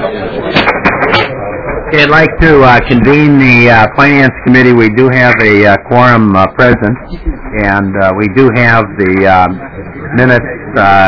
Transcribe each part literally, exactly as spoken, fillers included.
Okay, I'd like to uh, convene the uh, Finance Committee. We do have a uh, quorum uh, present, and uh, we do have the uh, minutes uh,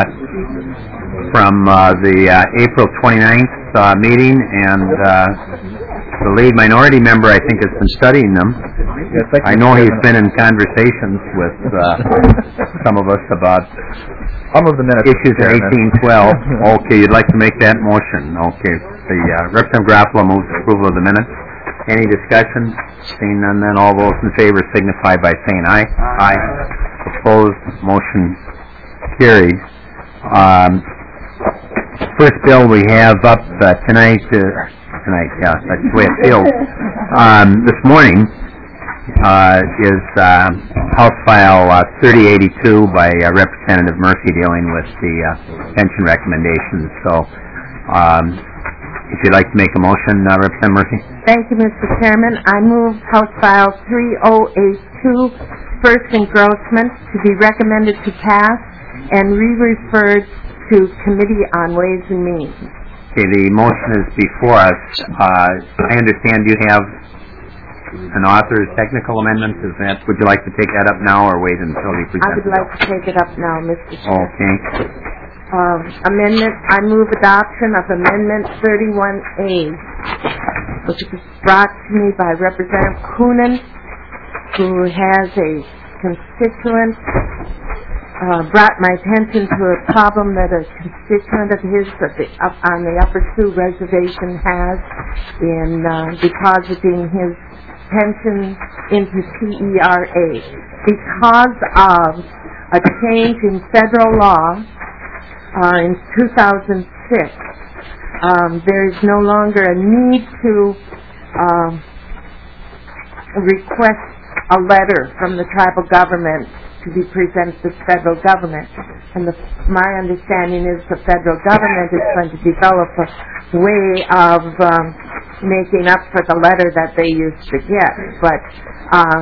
from uh, the uh, April twenty-ninth uh, meeting, and uh, the lead minority member, I think, has been studying them. Yes, I know he's been in conversations with uh, some of us about I'll move the minutes. issues in eighteen twelve. Okay, you'd like to make that motion. Okay, the uh, Representative Garofalo moves approval of the minutes. Any discussion? Seeing none, then all those in favor signify by saying aye. Aye. Opposed? Motion carries. Um, first bill we have up uh, tonight, uh, tonight, yeah, that's the way it feels, um, this morning, uh, is uh, House File uh, thirty eighty-two by uh, Representative Murphy dealing with the uh, pension recommendations. So, um, if you'd like to make a motion, uh, Representative Murphy. Thank you, Mister Chairman. I move House File three oh eight two, first engrossment, to be recommended to pass and re-referred to Committee on Ways and Means. Okay, the motion is before us. Uh, I understand you have an author's technical amendment. Is that? Would you like to take that up now, or wait until he presents? I would like to take it up now, Mister Chairman. Okay. Um, amendment. I move adoption of Amendment thirty-one A, which was brought to me by Representative Coonan, who has a constituent. Uh, brought my attention to a problem that a constituent of his at the, up on the Upper Sioux Reservation has in uh, depositing his pension into P E R A. Because of a change in federal law uh, in two thousand six, um, there is no longer a need to uh, request a letter from the tribal government to be presented to the federal government. And the, my understanding is the federal government is going to develop a way of um, making up for the letter that they used to get. But uh,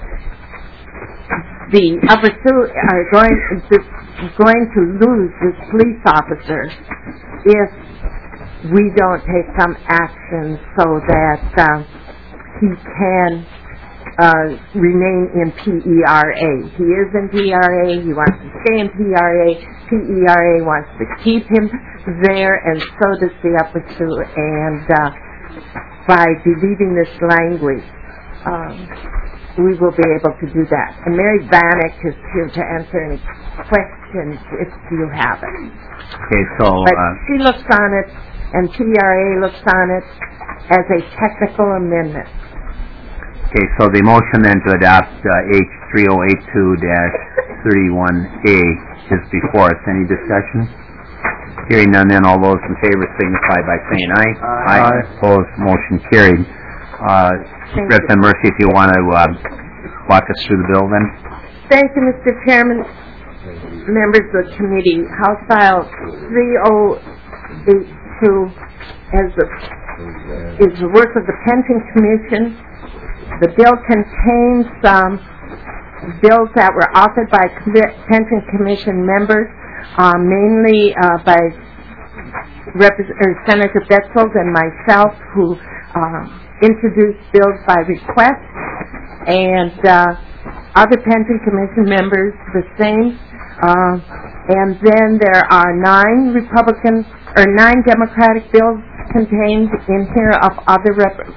the Upper Sioux are going to, going to lose this police officer if we don't take some action so that uh, he can Uh, remain in P E R A. He is in P E R A, he wants to stay in P E R A, P E R A wants to keep him there, and so does the Upper Sioux. And uh, by deleting this language, um, we will be able to do that. And Mary Vanek is here to answer any questions if you have it. Okay, so... But uh, she looks on it, and P E R A looks on it as a technical amendment. Okay, so the motion then to adopt uh, H three oh eight two dash thirty-one A is before us. Any discussion? Hearing none, then all those in favor signify by saying aye. Aye. Aye. Opposed, motion carried. Uh, Representative Murphy, if you want to uh, walk us through the bill then. Thank you, Mister Chairman. Members of the committee, House File three oh eight two as the, is the work of the Pension Commission. The bill contains um, bills that were authored by Pension Commission members, uh, mainly uh, by Repres- Senator Betzold and myself, who uh, introduced bills by request, and uh, other Pension Commission members the same. Uh, and then there are nine Republican or nine Democratic bills contained in here of other rep-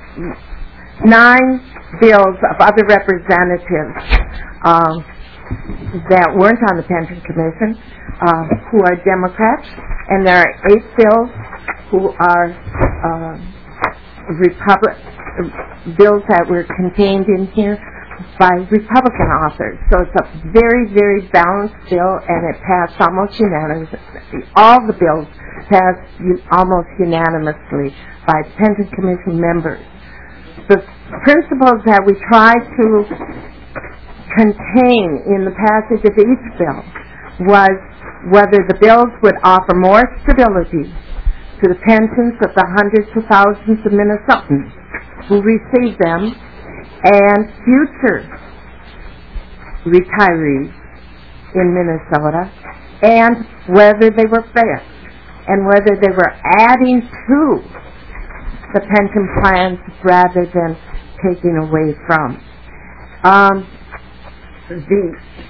nine bills of other representatives um, that weren't on the Pension Commission, uh, who are Democrats, and there are eight bills who are uh, Republic bills that were contained in here by Republican authors. So it's a very, very balanced bill, and it passed almost unanimously. All the bills passed u- almost unanimously by Pension Commission members. The principles that we try to contain in the passage of each bill was whether the bills would offer more stability to the pensions of the hundreds of thousands of Minnesotans who receive them and future retirees in Minnesota, and whether they were fair, and whether they were adding to the pension plans rather than taking away from. Um, the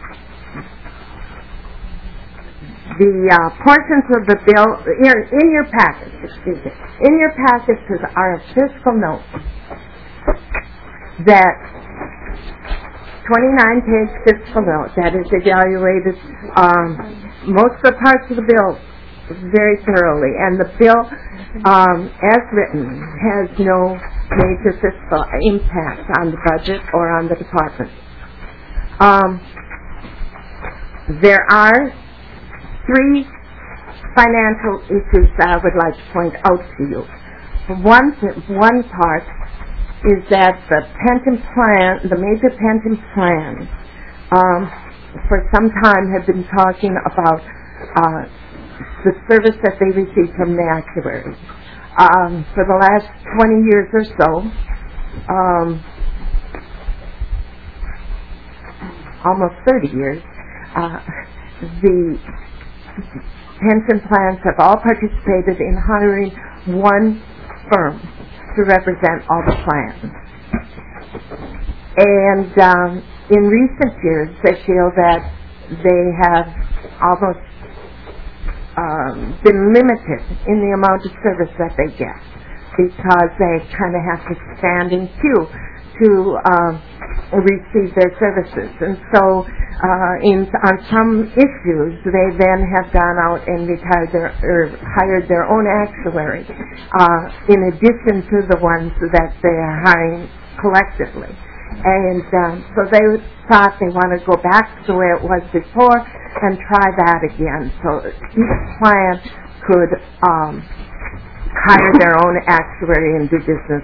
the uh, portions of the bill in, in your package, excuse me, in your packages are a fiscal note that twenty-nine page fiscal note that is evaluated um, most of the parts of the bill very thoroughly, and the bill um, as written has no major fiscal impact on the budget or on the department. Um, there are three financial issues that I would like to point out to you. One, one part is that the pension plan, the major pension plans, um, for some time have been talking about uh, the service that they receive from the actuaries. Um, for the last twenty years or so, um, almost thirty years, uh, the pension plans have all participated in hiring one firm to represent all the plans. And um, in recent years, they feel that they have almost um, been limited in the amount of service that they get because they kind of have to stand in queue to um, receive their services. And so uh, in, on some issues, they then have gone out and retired their, or hired their own actuary uh, in addition to the ones that they are hiring collectively. And um, so they thought they want to go back to the way it was before and try that again. So each plan could um, hire their own actuary and do business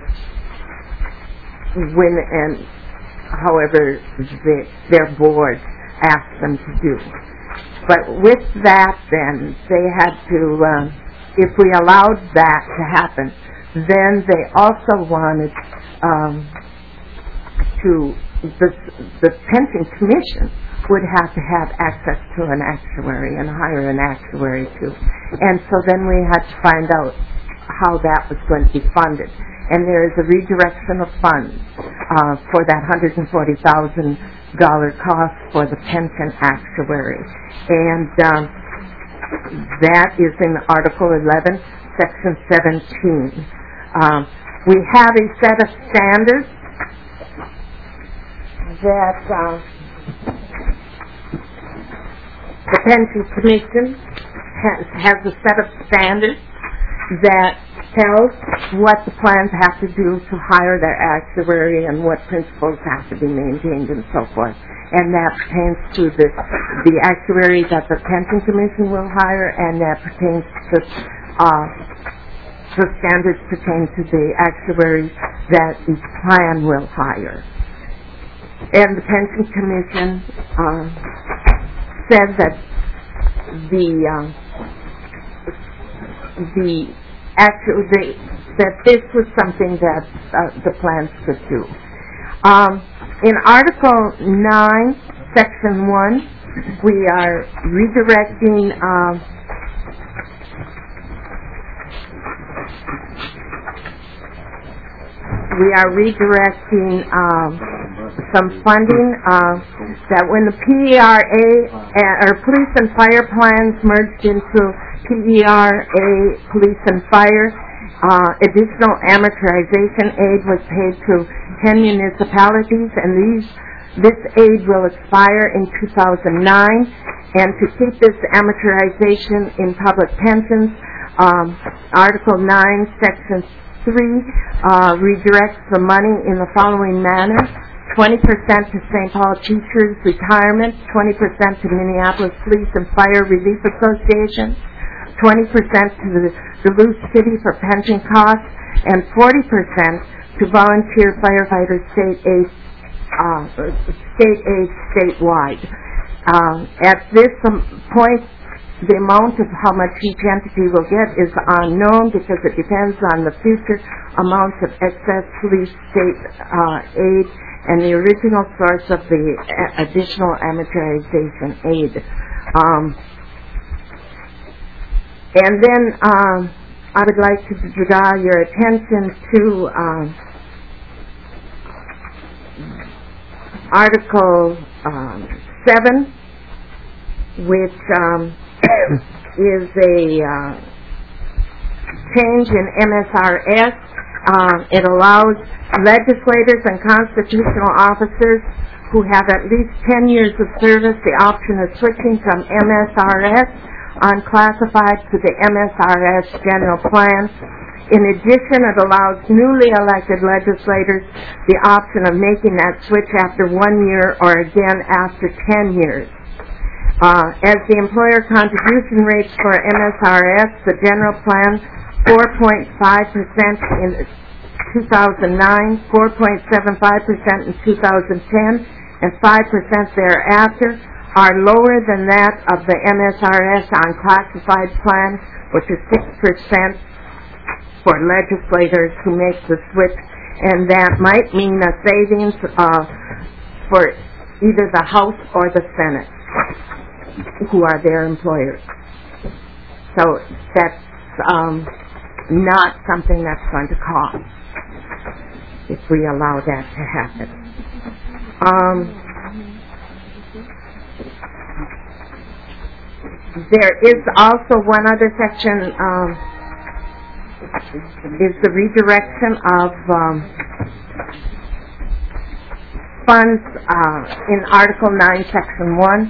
when and however the, their board asked them to do. But with that, then, they had to, um, if we allowed that to happen, then they also wanted um, to, the, the pension commission would have to have access to an actuary and hire an actuary too. And so then we had to find out how that was going to be funded. And there is a redirection of funds uh, for that one hundred forty thousand dollars cost for the pension actuary. And um, that is in Article eleven, Section seventeen. Um, we have a set of standards that uh, the Pension Commission has, has a set of standards that tells what the plans have to do to hire their actuary and what principles have to be maintained and so forth. And that pertains to the, the actuary that the Pension Commission will hire, and that pertains to uh, the standards pertain to the actuary that each plan will hire. And the Pension Commission uh, said that the uh, the actually the, that this was something that uh, the plans could do. Um, in Article nine, Section one, we are redirecting um, we are redirecting um, some funding uh, that when the P E R A uh, or police and fire plans merged into P E R A police and fire, uh, additional amortization aid was paid to ten municipalities, and these this aid will expire in two thousand nine. And to keep this amortization in public pensions, um, Article nine, Section three uh, redirects the money in the following manner: twenty percent to Saint Paul Teachers Retirement, twenty percent to Minneapolis Police and Fire Relief Association, twenty percent to the Duluth City for pension costs, and forty percent to Volunteer Firefighter State Aid, uh, state aid statewide. Um, at this um, point, the amount of how much each entity will get is unknown because it depends on the future amounts of excess police state uh, aid and the original source of the additional amortization aid. Um, and then um, I would like to draw your attention to um, Article um, seven, which um, is a uh, change in M S R S. Uh, it allows legislators and constitutional officers who have at least ten years of service the option of switching from M S R S unclassified to the M S R S general plan. In addition, it allows newly elected legislators the option of making that switch after one year or again after ten years. Uh, as the employer contribution rates for M S R S, the general plan, four point five percent in two thousand nine, four point seven five percent in two thousand ten, and five percent thereafter, are lower than that of the M S R S unclassified plan, which is six percent for legislators who make the switch, and that might mean a savings uh, for either the House or the Senate, who are their employers. So that's um, not something that's going to cost if we allow that to happen. Um, there is also one other section, um, is the redirection of um, funds uh, in Article nine, Section one.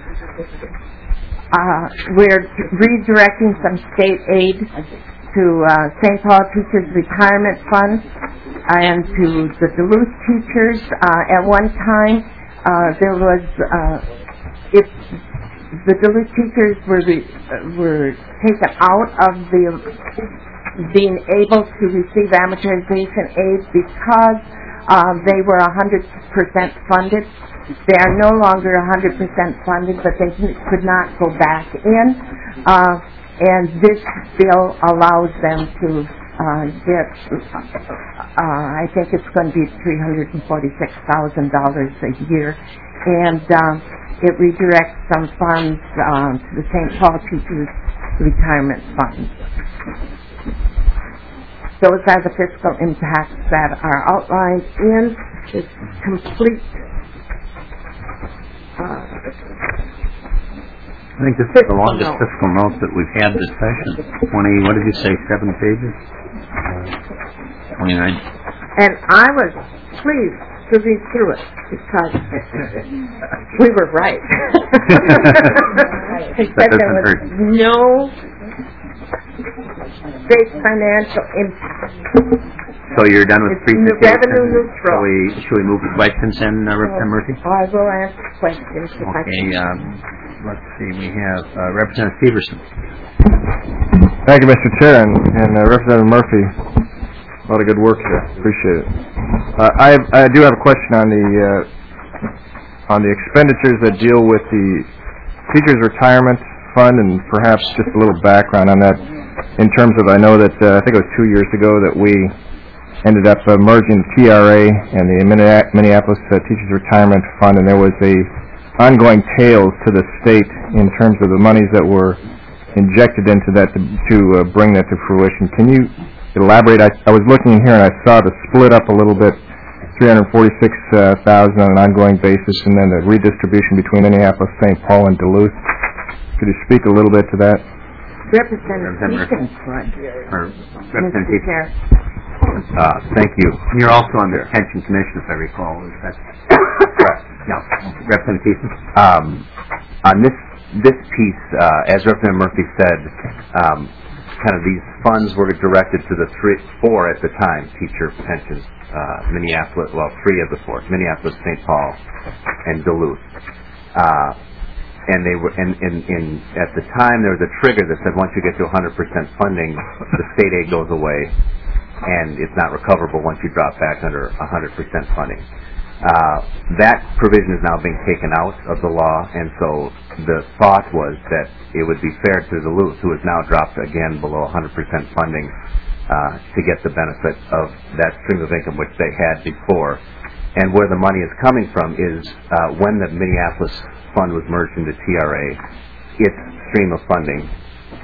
Uh, we're redirecting some state aid to uh, Saint Paul Teachers Retirement Fund and to the Duluth teachers. Uh, at one time, uh, there was, uh, if the Duluth teachers were re- were taken out of the being able to receive amortization aid because uh, they were one hundred percent funded. They are no longer one hundred percent funded, but they could not go back in. Uh, and this bill allows them to uh, get, uh, I think it's going to be three hundred forty-six thousand dollars a year. And um, it redirects some funds uh, to the Saint Paul Teachers Retirement Fund. Those are the fiscal impacts that are outlined in this complete uh, I think this is the longest note. fiscal note that we've had this session. twenty, what did you say, seven pages? twenty-nine. And I was pleased to read through it because we were right. He said there was hurt. no state financial impact. So you're done with presentation? Revenue neutral. Shall we, shall we move to questions then, uh, Representative Murphy? I will ask questions if I Okay, can. um, let's see, we have uh, Representative Severson. Thank you, Mister Chair, and, and uh, Representative Murphy. A lot of good work here. Appreciate it. Uh, I, have, I do have a question on the uh, on the expenditures that deal with the Teachers Retirement Fund, and perhaps just a little background on that. In terms of, I know that uh, I think it was two years ago that we ended up uh, merging the T R A and the Minneapolis uh, Teachers Retirement Fund, and there was a ongoing tails to the state in terms of the monies that were injected into that to, to uh, bring that to fruition. Can you elaborate? I, I was looking in here and I saw the split up a little bit, three hundred forty-six thousand dollars on an ongoing basis, and then the redistribution between Minneapolis, Saint Paul, and Duluth. Could you speak a little bit to that? Representative Representative Chair. Uh, thank you. You're also on the Pension Commission, if I recall. Is that correct? No. Representative um, on this this piece, uh, as Representative Murphy said, um, kind of these funds were directed to the three, four at the time, teacher pensions, uh, Minneapolis, well, three of the four, Minneapolis, Saint Paul, and Duluth. Uh, And they were, and, and, and at the time there was a trigger that said once you get to one hundred percent funding, the state aid goes away, and it's not recoverable once you drop back under one hundred percent funding. Uh, that provision is now being taken out of the law, and so the thought was that it would be fair to Duluth, who has now dropped again below one hundred percent funding, uh, to get the benefit of that stream of income which they had before. And where the money is coming from is uh, when the Minneapolis Fund was merged into T R A, its stream of funding, uh,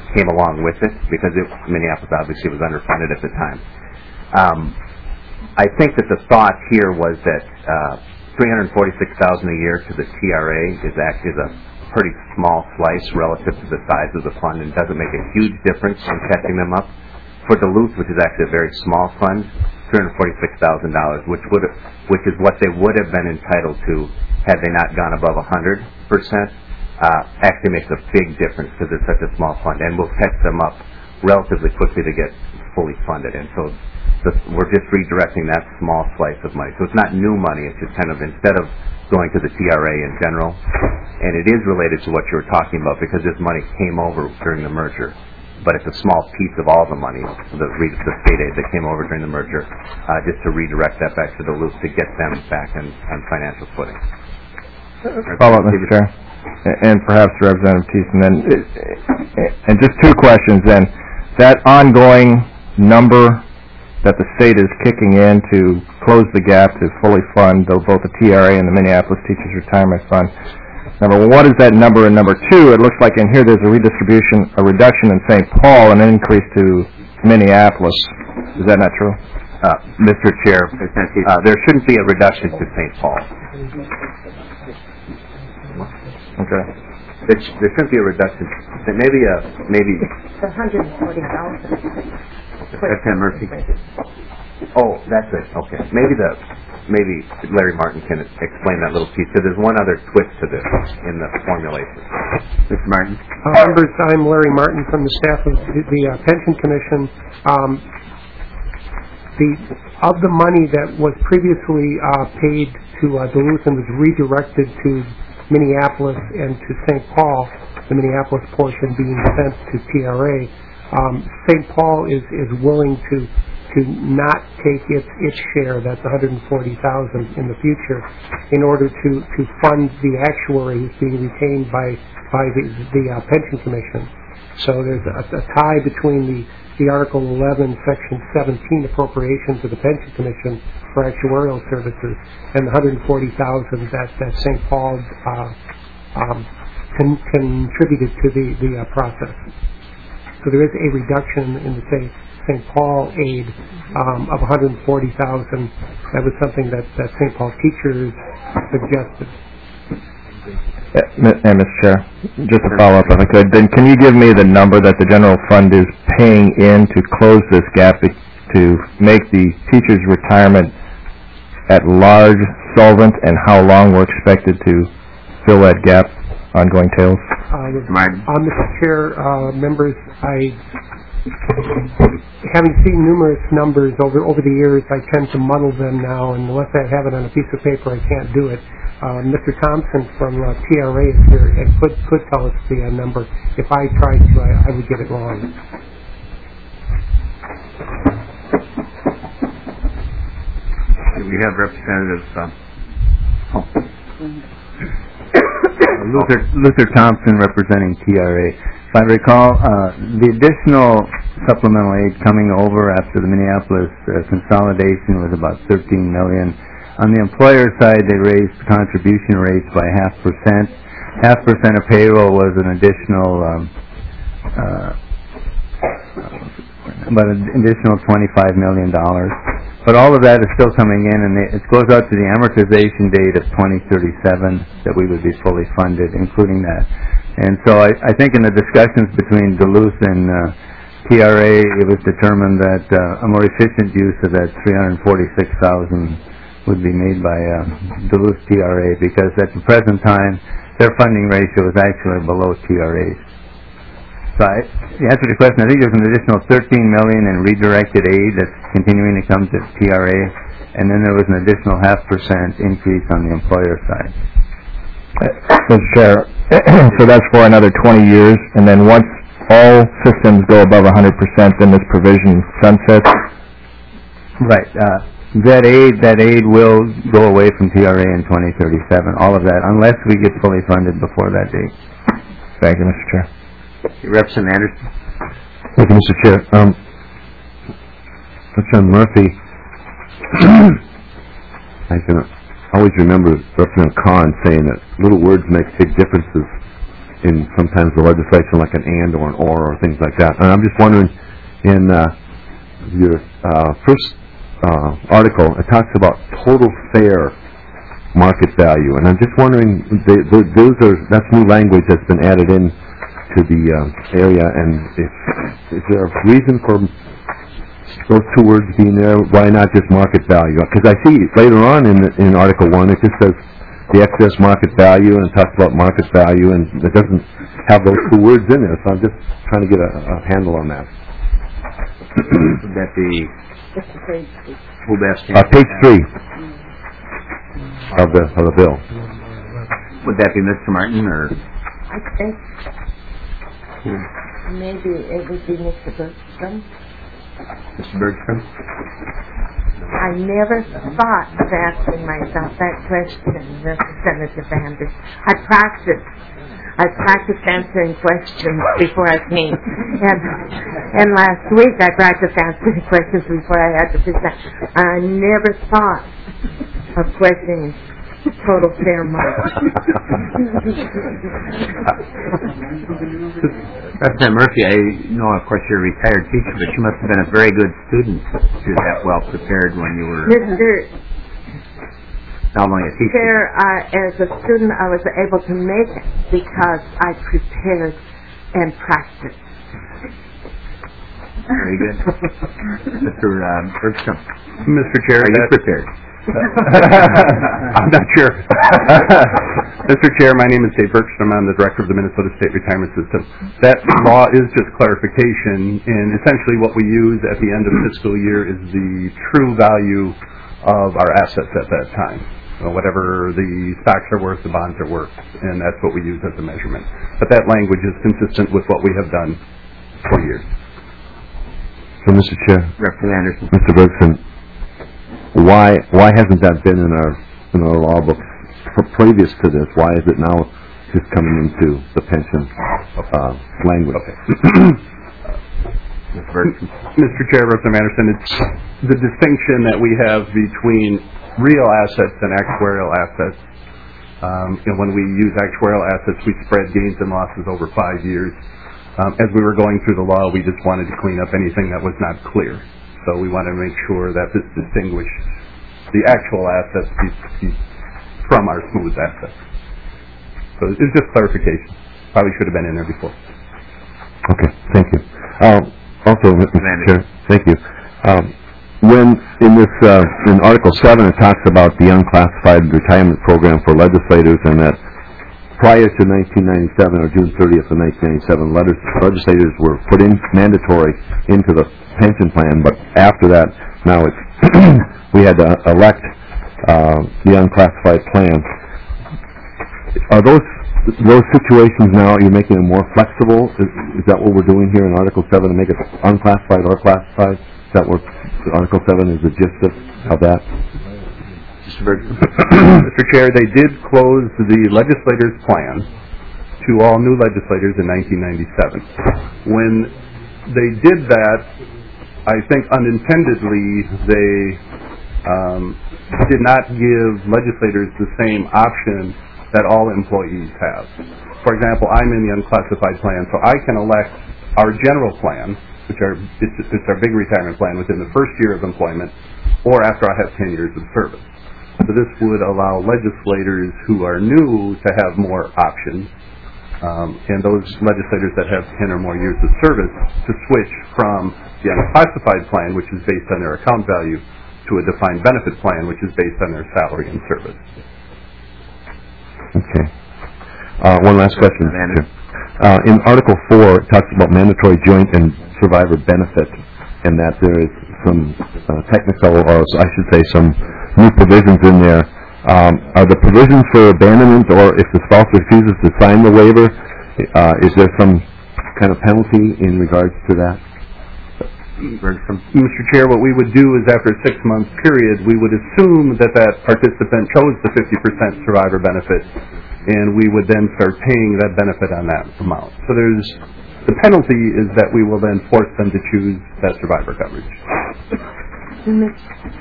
came along with it because it, Minneapolis obviously was underfunded at the time. Um, I think that the thought here was that uh, three hundred forty-six thousand dollars a year to the T R A is actually a pretty small slice relative to the size of the fund and doesn't make a huge difference in catching them up. For Duluth, which is actually a very small fund, three hundred forty-six thousand dollars, which would which is what they would have been entitled to had they not gone above one hundred percent, uh, actually makes a big difference because it's such a small fund, and will catch them up relatively quickly to get fully funded. And so the, we're just redirecting that small slice of money. So it's not new money. It's just kind of instead of going to the T R A in general, and it is related to what you were talking about because this money came over during the merger. But it's a small piece of all the money, the, the state aid that came over during the merger, uh, just to redirect that back to the loop to get them back on, on financial footing. Follow up, Mister Chair, and perhaps Representative Thiessen. Then, and just two questions. Then, that ongoing number that the state is kicking in to close the gap to fully fund both the T R A and the Minneapolis Teachers Retirement Fund. Number one, what is that number? And number two, it looks like in here there's a redistribution, a reduction in Saint Paul and an increase to Minneapolis. Is that not true? Uh, Mister Chair, uh, there shouldn't be a reduction to Saint Paul. Okay. There, sh- there shouldn't be a reduction. Maybe a maybe. The one hundred forty thousand. Representative Murphy. Oh, that's it. Okay. Maybe the. Maybe Larry Martin can explain that little piece, because there's one other twist to this in the formulation. Mister Martin? Uh, members, I'm Larry Martin from the staff of the, the uh, Pension Commission. Um, the of the money that was previously uh, paid to uh, Duluth and was redirected to Minneapolis and to Saint Paul, the Minneapolis portion being sent to T R A, um, Saint Paul is, is willing to to not take its its share, that's one hundred forty thousand in the future, in order to, to fund the actuary who's being retained by by the, the uh, Pension Commission. So there's a, a tie between the, the Article eleven, Section seventeen appropriations of the Pension Commission for actuarial services and the one hundred forty thousand that, that Saint Paul uh, um, con- contributed to the, the uh, process. So there is a reduction in the Saint Saint Paul aid um, of one hundred forty thousand. That was something that, that Saint Paul teachers suggested. Yeah, and Mister Chair, just to follow up if I could, then can you give me the number that the general fund is paying in to close this gap to make the teachers' retirement at large solvent, and how long we're expected to fill that gap, ongoing tails? Uh, uh, Mister Chair, uh, members, I having seen numerous numbers over over the years, I tend to muddle them now, and unless I have it on a piece of paper, I can't do it. Uh, Mister Thompson from uh, T R A is here and could could tell us the uh, number. If I tried to, I, I would get it wrong. We have representatives. Um, oh. Luther, Luther Thompson representing T R A. If I recall, uh, the additional supplemental aid coming over after the Minneapolis uh, consolidation was about thirteen million dollars. On the employer side, they raised contribution rates by half percent. Half percent of payroll was an additional, um, uh, about an additional twenty-five million dollars. But all of that is still coming in, and it goes out to the amortization date of twenty thirty-seven that we would be fully funded, including that. And so I, I think in the discussions between Duluth and uh, T R A, it was determined that uh, a more efficient use of that three hundred forty-six thousand dollars would be made by uh, Duluth T R A, because at the present time, their funding ratio is actually below T R A's. So I, to answer the question, I think there's an additional thirteen million dollars in redirected aid that's continuing to come to T R A, and then there was an additional half percent increase on the employer side. Mister Chair, so that's for another twenty years, and then once all systems go above one hundred percent, then this provision sunsets? Right. Uh, that aid that aid will go away from T R A in twenty thirty-seven, all of that, unless we get fully funded before that date. Thank you, Mister Chair. Representative Anderson. Thank you, Mister Chair. Um, Representative Murphy, I can always remember Representative Kahn saying that little words make big differences. in sometimes the legislation like an and or an or or things like that. And I'm just wondering, in uh, your uh, first uh, article, it talks about total fair market value, and I'm just wondering, they, they, those are that's new language that's been added in to the uh, area, and if, is there a reason for those two words being there? Why not just market value? Because I see later on in in Article One, it just says the excess market value, and it talks about market value, and it doesn't have those two words in there. So I'm just trying to get a, a handle on that. Would that be who best? Uh, page three of the of the bill. Would that be Mister Martin or? I think maybe it would be Mister Bergstrom. Mister Bergstrom? I never thought of asking myself that question, Representative Anders. I practiced. I practiced answering questions before I came. And, and last week I practiced answering questions before I had to present. I never thought of questioning total fair market. Representative Murphy, I know, of course, you're a retired teacher, but you must have been a very good student if you're that well prepared when you were Mister not only a teacher. Chair, uh, as a student, I was able to make it because I prepared and practiced. Very good. Mister Uh, Bergstrom, Mister Chair, are you that- prepared? I'm not sure. Mister Chair, my name is Dave Bergstrom. I'm the Director of the Minnesota State Retirement System. That law is just clarification, and essentially what we use at the end of the fiscal year is the true value of our assets at that time. So whatever the stocks are worth, the bonds are worth, and that's what we use as a measurement. But that language is consistent with what we have done for years. So, Mister Chair, Representative Anderson. Mister Bergson, why why hasn't that been in our in our law books for previous to this? Why is it now just coming into the pension uh, language? Okay. Mister Chair, Representative Anderson, it's the distinction that we have between real assets and actuarial assets. Um, and when we use actuarial assets, we spread gains and losses over five years. Um, as we were going through the law, we just wanted to clean up anything that was not clear. So we wanted to make sure that this distinguished the actual assets be, be from our smooth assets. So it's just clarification. Probably should have been in there before. Okay, thank you. Um, also, Mister Chair, thank you. Um, when in this uh, in Article seven, it talks about the unclassified retirement program for legislators, and that prior to nineteen ninety-seven or June thirtieth of nineteen ninety-seven, legislators were put in mandatory into the pension plan, but after that, now it's we had to elect uh, the unclassified plan. Are those those situations now? You're making them more flexible. Is, is that what we're doing here in Article Seven to make it unclassified or classified? Is that what Article Seven is the gist of, of that? Mister Chair, they did close the legislators' plan to all new legislators in nineteen ninety-seven. When they did that, I think unintendedly they um, did not give legislators the same option that all employees have. For example, I'm in the unclassified plan, so I can elect our general plan, which are it's, it's our big retirement plan within the first year of employment, or after I have ten years of service. So this would allow legislators who are new to have more options, um, and those legislators that have ten or more years of service to switch from the unclassified plan, which is based on their account value, to a defined benefit plan, which is based on their salary and service. Okay. Uh, one last question, Mister Chair. Uh, in Article four, it talks about mandatory joint and survivor benefit, and that there is some uh, technical, or I should say some new provisions in there. Um, are the provisions for abandonment, or if the spouse refuses to sign the waiver, uh, is there some kind of penalty in regards to that? Mister Chair, what we would do is after a six-month period, we would assume that that participant chose the fifty percent survivor benefit, and we would then start paying that benefit on that amount. So there's the penalty is that we will then force them to choose that survivor coverage.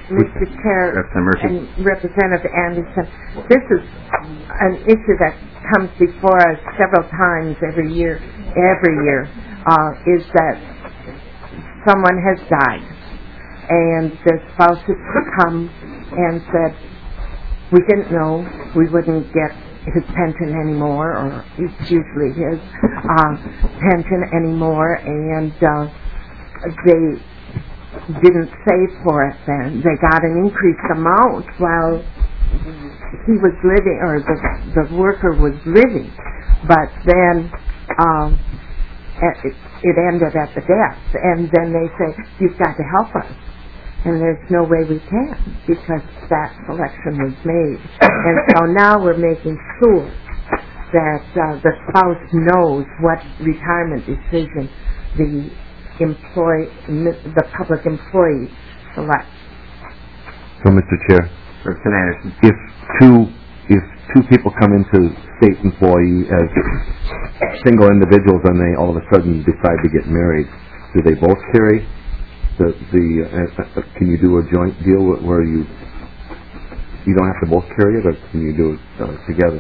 Mister Chair and Representative Anderson, this is an issue that comes before us several times every year, every year, uh, is that someone has died, and the spouses come and said, we didn't know we wouldn't get his pension anymore, or it's usually his uh, pension anymore, and uh, they didn't save for it then. They got an increased amount while he was living, or the, the worker was living, but then um, it, it ended at the death, and then they say, you've got to help us. And there's no way we can, because that selection was made. And so now we're making sure that uh, the spouse knows what retirement decision the employee, the public employee selects. So, Mister Chair, Representative Anderson, if two if two people come into state employee as single individuals and they all of a sudden decide to get married, do they both carry the the? Uh, can you do a joint deal where you you don't have to both carry it, or can you do it uh, together?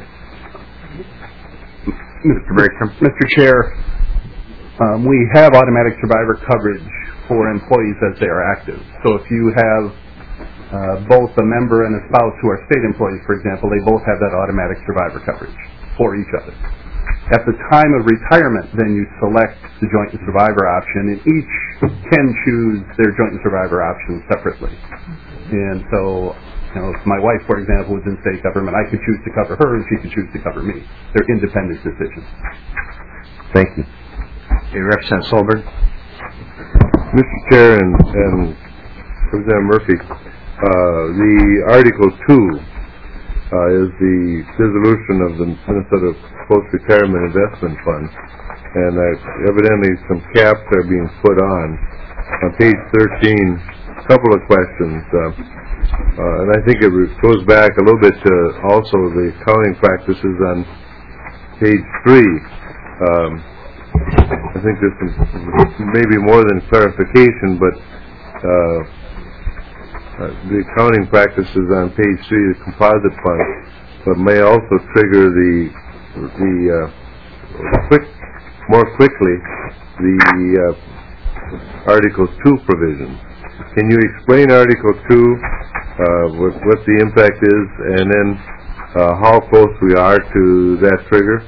Mister Brigham, Mister Chair, um, we have automatic survivor coverage for employees as they are active. So if you have uh, both a member and a spouse who are state employees, for example, they both have that automatic survivor coverage for each other. At the time of retirement, then you select the joint and survivor option, and each can choose their joint and survivor option separately. And so, you know, if my wife, for example, was in state government, I could choose to cover her, and she could choose to cover me. They're independent decisions. Thank you. Okay, Representative Solberg. Mister Chair and, and Representative Murphy, uh, the Article two uh, is the dissolution of the Minnesota Post-Retirement Investment Fund, and uh, evidently some caps are being put on. On page thirteen, a couple of questions, uh, uh, and I think it goes back a little bit to also the accounting practices on page three. Um, I think this is maybe more than clarification, but uh, uh, the accounting practices on page three, the composite fund, but may also trigger the the uh, quick, more quickly the uh, Article two provisions. Can you explain Article two, uh, what, what the impact is, and then uh, how close we are to that trigger?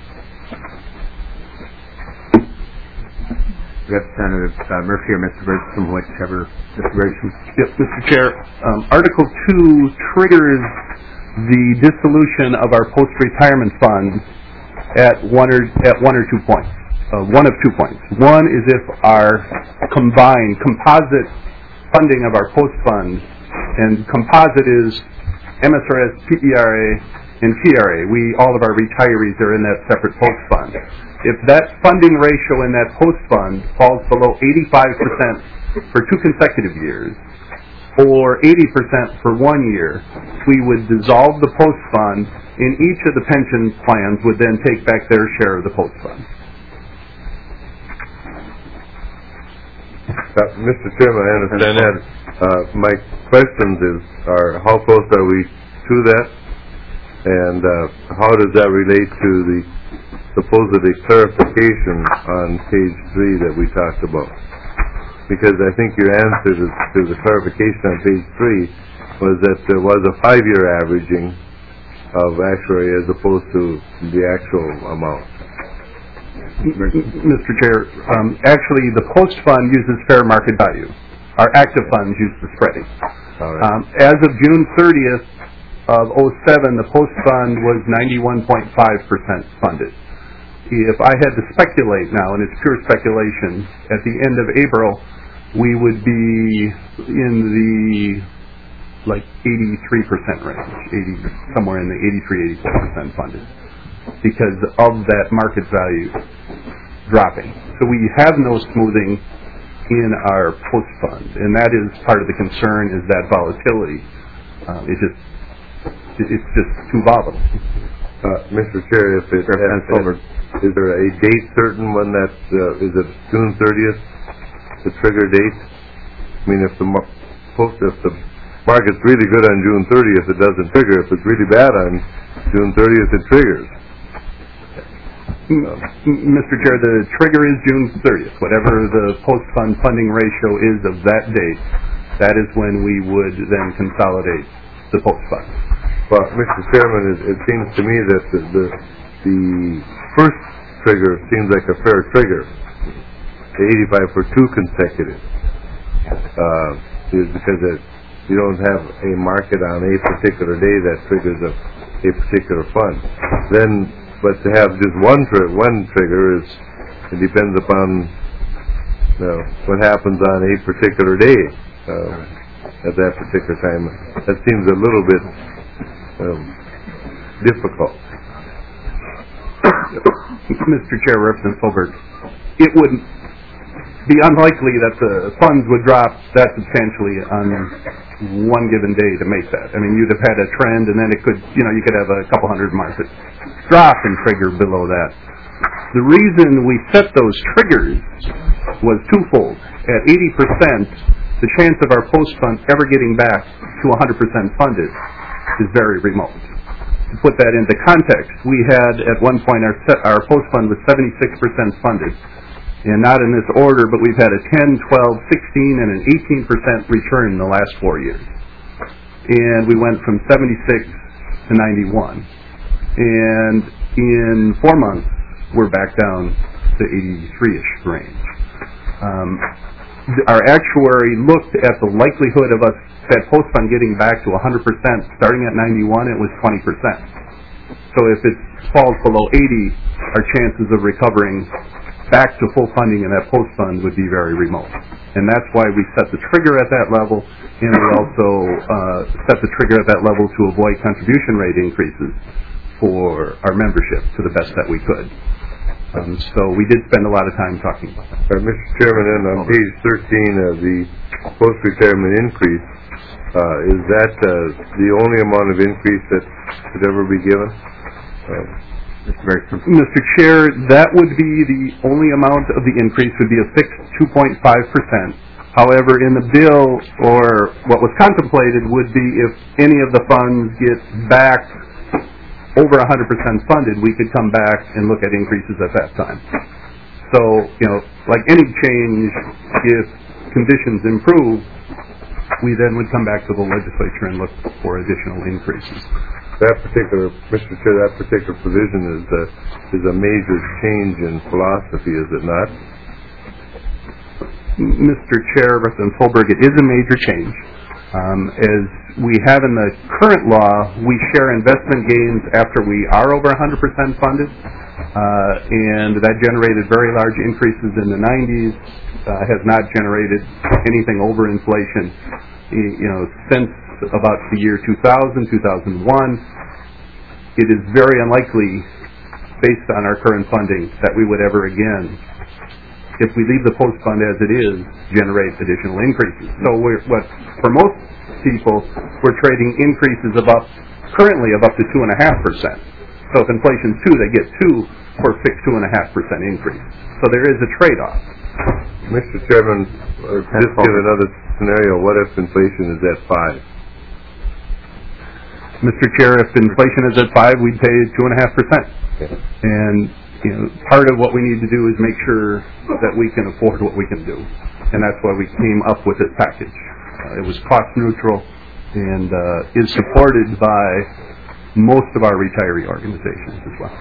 Representative uh, Murphy or Mister Bergstrom, whichever. Mister Bergstrom. Yes, Mister Chair. Um, Article two triggers the dissolution of our post-retirement fund at one or at one or two points. Uh, one of two points. One is if our combined composite funding of our post fund, and composite is M S R S, P E R A, and T R A. We all of our retirees are in that separate post fund. If that funding ratio in that post fund falls below eighty-five percent for two consecutive years, or eighty percent for one year, we would dissolve the post fund, and each of the pension plans would then take back their share of the post fund. Uh, Mister Chairman, I understand that. Uh, my questions is, are how close are we to that, and uh, how does that relate to the supposedly clarification on page three that we talked about? Because I think your answer to, to the clarification on page three was that there was a five-year averaging of actuary as opposed to the actual amount. Mister Chair, um, actually the post fund uses fair market value. Our active funds use the spreading. All right. Um, as of June thirtieth of oh seven, the post fund was ninety-one point five percent funded. If I had to speculate now, and it's pure speculation, at the end of April, we would be in the like eighty-three percent range, eighty, somewhere in the eighty-three, eighty-four percent funded, because of that market value dropping. So we have no smoothing in our post fund, and that is part of the concern, is that volatility. Um, it just, it, it's just too volatile. Uh, Mister Chair, if it has over, is there a date certain when that, uh, is it June thirtieth, the trigger date? I mean, if the post, if the market's really good on June thirtieth, it doesn't trigger. If it's really bad on June thirtieth, it triggers. M- Mister Chair, the trigger is June thirtieth. Whatever the post-fund funding ratio is of that date, that is when we would then consolidate the post-fund. Well, Mister Chairman, it, it seems to me that the, the, the first trigger seems like a fair trigger. The eighty-five for two consecutive. Uh, is because it, you don't have a market on a particular day that triggers a, a particular fund. Then, but to have just one tri- one trigger is, it depends upon you know, what happens on a particular day uh, at that particular time. That seems a little bit um, difficult. Mister Chair, Representative Colbert, it would be unlikely that the funds would drop that substantially on one given day to make that. I mean, you'd have had a trend, and then it could, you know, you could have a couple hundred markets drop and trigger below that. The reason we set those triggers was twofold. At eighty percent, the chance of our post-fund ever getting back to one hundred percent funded is very remote. To put that into context, we had at one point our, set, our post-fund was seventy-six percent funded. And not in this order, but we've had a ten, twelve, sixteen, and an eighteen percent return in the last four years. And we went from seventy-six to ninety-one. And in four months, we're back down to eighty-three-ish range. Um, our actuary looked at the likelihood of us, that post-fund getting back to one hundred percent. Starting at ninety-one, it was twenty percent. So if it falls below eighty, our chances of recovering back to full funding in that post-fund would be very remote. And that's why we set the trigger at that level, and we also uh, set the trigger at that level to avoid contribution rate increases for our membership to the best that we could. Um, so we did spend a lot of time talking about that. Uh, Mister Chairman, and on page thirteen of the post-retirement increase, uh, is that uh, the only amount of increase that could ever be given? Uh, Mister Chair, that would be the only amount of the increase would be a fixed two point five percent. However, in the bill, or what was contemplated, would be if any of the funds get back over one hundred percent funded, we could come back and look at increases at that time. So, you know, like any change, if conditions improve, we then would come back to the legislature and look for additional increases. That particular, Mister Chair, that particular provision is a, is a major change in philosophy, is it not? Mister Chair, Representative Holberg, it is a major change. Um, as we have in the current law, we share investment gains after we are over one hundred percent funded, uh, and that generated very large increases in the nineties, uh, has not generated anything over inflation, you know, since about the year two thousand, two thousand one. It is very unlikely, based on our current funding, that we would ever again, if we leave the post fund as it is, generate additional increases. So we're, what, for most people, we're trading increases of up, currently of up to two and a half percent. So if inflation's two, they get two for a fixed two and a half percent increase. So there is a trade-off. Mister Chairman, uh, just give another scenario. What if inflation is at five? Mister Chair, if inflation is at five, we'd pay two and a half percent. And you know, part of what we need to do is make sure that we can afford what we can do, and that's why we came up with this package. Uh, it was cost neutral and uh, is supported by most of our retiree organizations as well.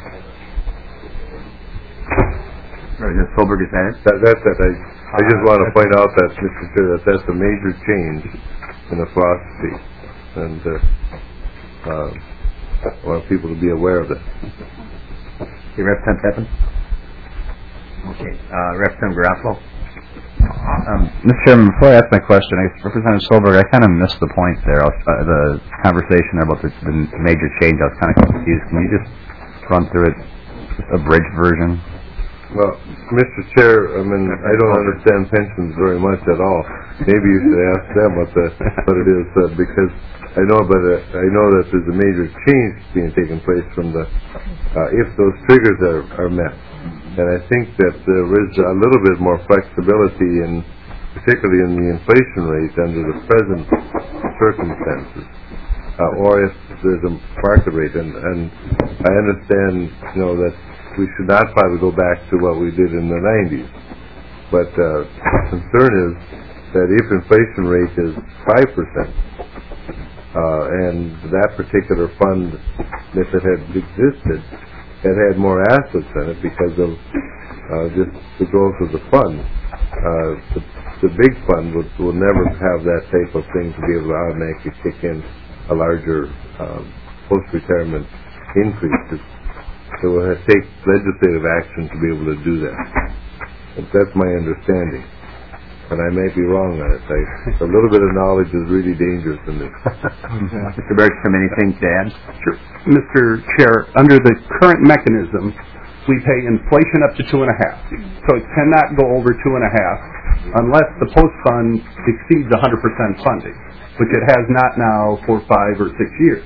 Representative Solberg, is that it? That, that's it. I, I just want to point out that, Mister Chair, that that's a major change in the philosophy, and uh, uh, I want people to be aware of it. Okay, Representative Pepin? Okay, uh, Representative Garofalo? Um, Mister Chairman, before I ask my question, I, Representative Solberg, I kind of missed the point there, I was, uh, the conversation about the, the major change. I was kind of confused. Can you just run through it, just a bridge version? Well, Mister Chair, I mean, I don't understand pensions very much at all. Maybe you should ask them what the what it is, uh, because I know, but uh, I know that there's a major change being taken place from the uh, if those triggers are, are met, and I think that there is a little bit more flexibility in, particularly in the inflation rate under the present circumstances, uh, or if there's a market rate. And, and I understand, you know, that we should not probably go back to what we did in the nineties. But uh, the concern is that if inflation rate is five percent, uh, and that particular fund, if it had existed, had had more assets in it because of uh, just the growth of the fund, uh, the, the big fund would, will never have that type of thing to be able to automatically kick in a larger um, post-retirement increase. So we'll have to take legislative action to be able to do that. But that's my understanding. And I may be wrong on it. I, a little bit of knowledge is really dangerous in this. Mister Bergstrom, anything to add? Sure. Mister Chair, under the current mechanism, we pay inflation up to two and a half. So it cannot go over two and a half unless the post fund exceeds one hundred percent funding, which it has not now for five or six years.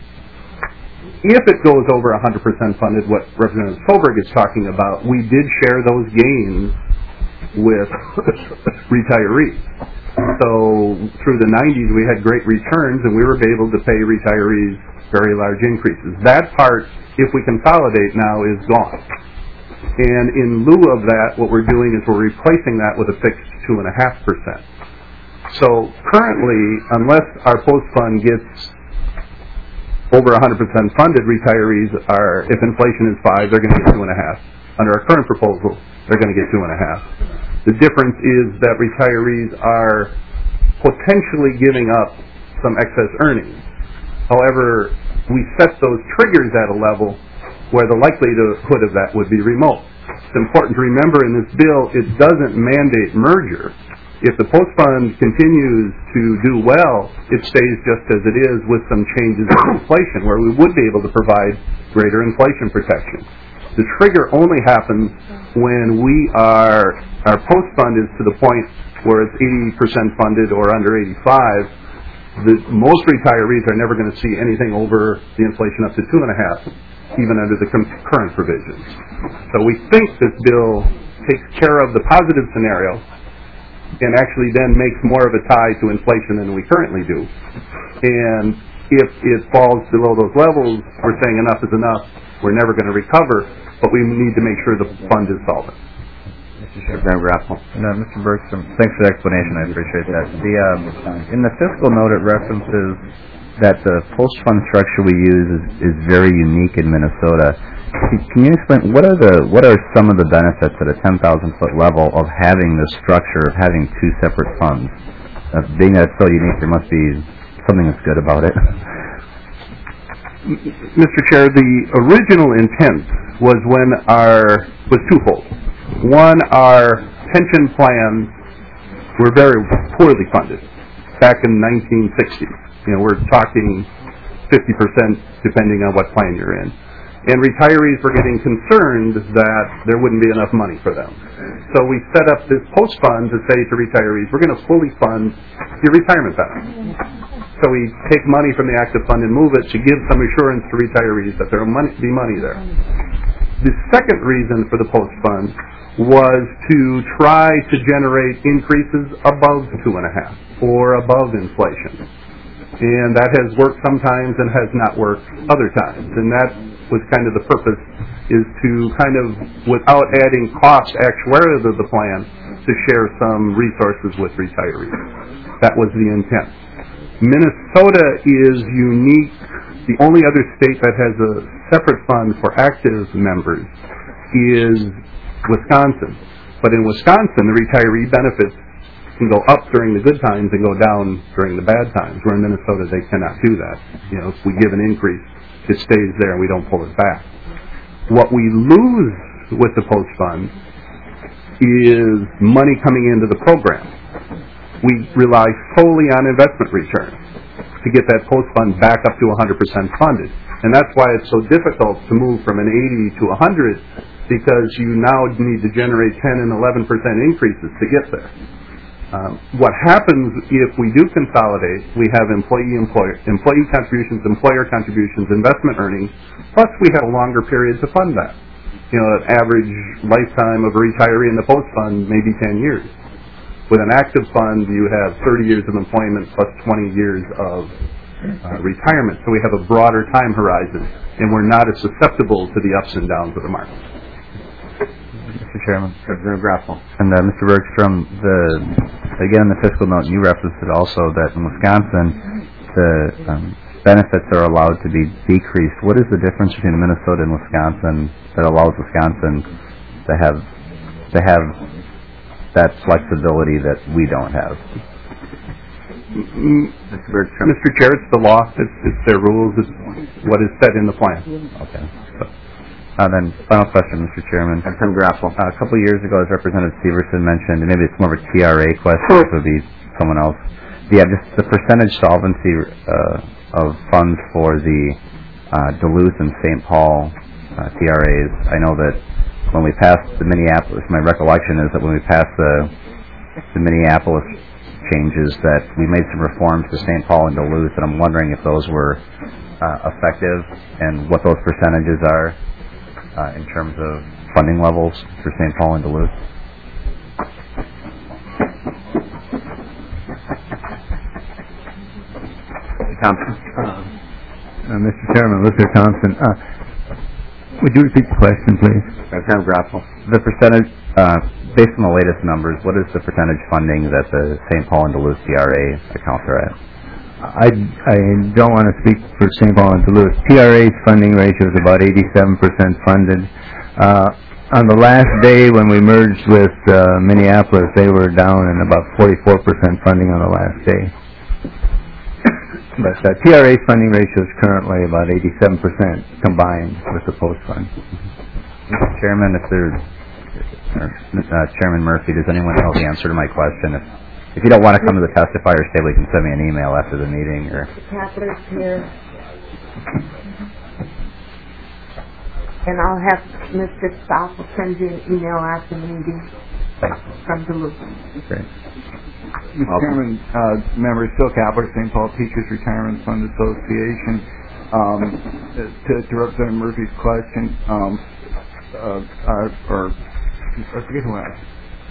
If it goes over one hundred percent funded, what Representative Solberg is talking about, we did share those gains with retirees. So through the nineties, we had great returns, and we were able to pay retirees very large increases. That part, if we consolidate now, is gone. And in lieu of that, what we're doing is we're replacing that with a fixed two and a half percent. So currently, unless our post fund gets over one hundred percent funded, retirees are, if inflation is five, they're going to get two and a half. Under our current proposal, they're going to get two and a half. The difference is that retirees are potentially giving up some excess earnings. However, we set those triggers at a level where the likelihood of that would be remote. It's important to remember in this bill, it doesn't mandate merger. If the post fund continues to do well, it stays just as it is with some changes in inflation, where we would be able to provide greater inflation protection. The trigger only happens when we are, our post fund is to the point where it's eighty percent funded or under eighty-five. The, most retirees are never going to see anything over the inflation up to two and a half, even under the com- current provisions. So we think this bill takes care of the positive scenario and actually then makes more of a tie to inflation than we currently do. And if it falls below those levels, we're saying enough is enough. We're never going to recover, but we need to make sure the fund is solvent. Representative Grappel. No, Mister Bergstrom, thanks for the explanation. I appreciate that. The um, in the fiscal note, it references that the post-fund structure we use is, is very unique in Minnesota. Can, can you explain what are the what are some of the benefits at a ten thousand foot level of having this structure of having two separate funds? Uh, being that it's so unique, there must be something that's good about it. Mister Chair, the original intent was when our was twofold. One, our pension plans were very poorly funded back in nineteen sixty. You know, we're talking fifty percent depending on what plan you're in. And retirees were getting concerned that there wouldn't be enough money for them. So we set up this post fund to say to retirees, we're going to fully fund your retirement benefits. So we take money from the active fund and move it to give some assurance to retirees that there will be money there. The second reason for the post fund was to try to generate increases above two and a half or above inflation. And that has worked sometimes and has not worked other times. And that was kind of the purpose, is to kind of, without adding cost actuarially to the plan, to share some resources with retirees. That was the intent. Minnesota is unique. The only other state that has a separate fund for active members is Wisconsin. But in Wisconsin, the retiree benefits can go up during the good times and go down during the bad times. Where in Minnesota, they cannot do that. You know, if we give an increase, it stays there and we don't pull it back. What we lose with the post fund is money coming into the program. We rely solely on investment returns to get that post fund back up to one hundred percent funded. And that's why it's so difficult to move from an eighty to one hundred, because you now need to generate ten and eleven percent increases to get there. Um, what happens if we do consolidate, we have employee employer, employee contributions, employer contributions, investment earnings, plus we have a longer period to fund that. You know, an average lifetime of a retiree in the post fund may be ten years. With an active fund, you have thirty years of employment plus twenty years of uh, retirement. So we have a broader time horizon, and we're not as susceptible to the ups and downs of the market. Mister Chairman. Representative Graffel. And uh, Mister Bergstrom, the, again, the fiscal note, you referenced it also, that in Wisconsin, the um, benefits are allowed to be decreased. What is the difference between Minnesota and Wisconsin that allows Wisconsin to have to have that flexibility that we don't have? Mister Bergstrom. Mister Chair, it's the law. It's, it's their rules. It's what is set in the plan. Okay. Uh, then, final question, Mister Chairman. Representative Graffel. Uh, a couple of years ago, as Representative Severson mentioned, and maybe it's more of a T R A question, it would be someone else. Yeah, just the percentage solvency uh, of funds for the uh, Duluth and Saint Paul uh, T R As. I know that when we passed the Minneapolis, my recollection is that when we passed the the Minneapolis changes, that we made some reforms to Saint Paul and Duluth, and I'm wondering if those were uh, effective and what those percentages are uh, in terms of funding levels for Saint Paul and Duluth. Thompson. Uh, uh, Mister Chairman, Mister Thompson, uh, would you repeat the question, please? Representative Graffel. The percentage, uh, based on the latest numbers, what is the percentage funding that the Saint Paul and Duluth T R A accounts are at? I, I don't want to speak for Saint Paul and Duluth. T R A's funding ratio is about eighty-seven percent funded. Uh, on the last day when we merged with uh, Minneapolis, they were down in about forty-four percent funding on the last day. But uh, T R A's funding ratio is currently about eighty-seven percent combined with the post fund. Mister Chairman, if there, or, uh, Chairman Murphy, does anyone know the answer to my question? If, if you don't want to come to the testifier's table, you can send me an email after the meeting. Or Capler's here. And I'll have Mister Stoffel send you an email after the meeting from Duluth. Great. Mister Chairman, uh, members, Phil Kapler, Saint Paul Teachers Retirement Fund Association. Um, to, to Representative Murphy's question, um, uh, uh, or I forget who asked.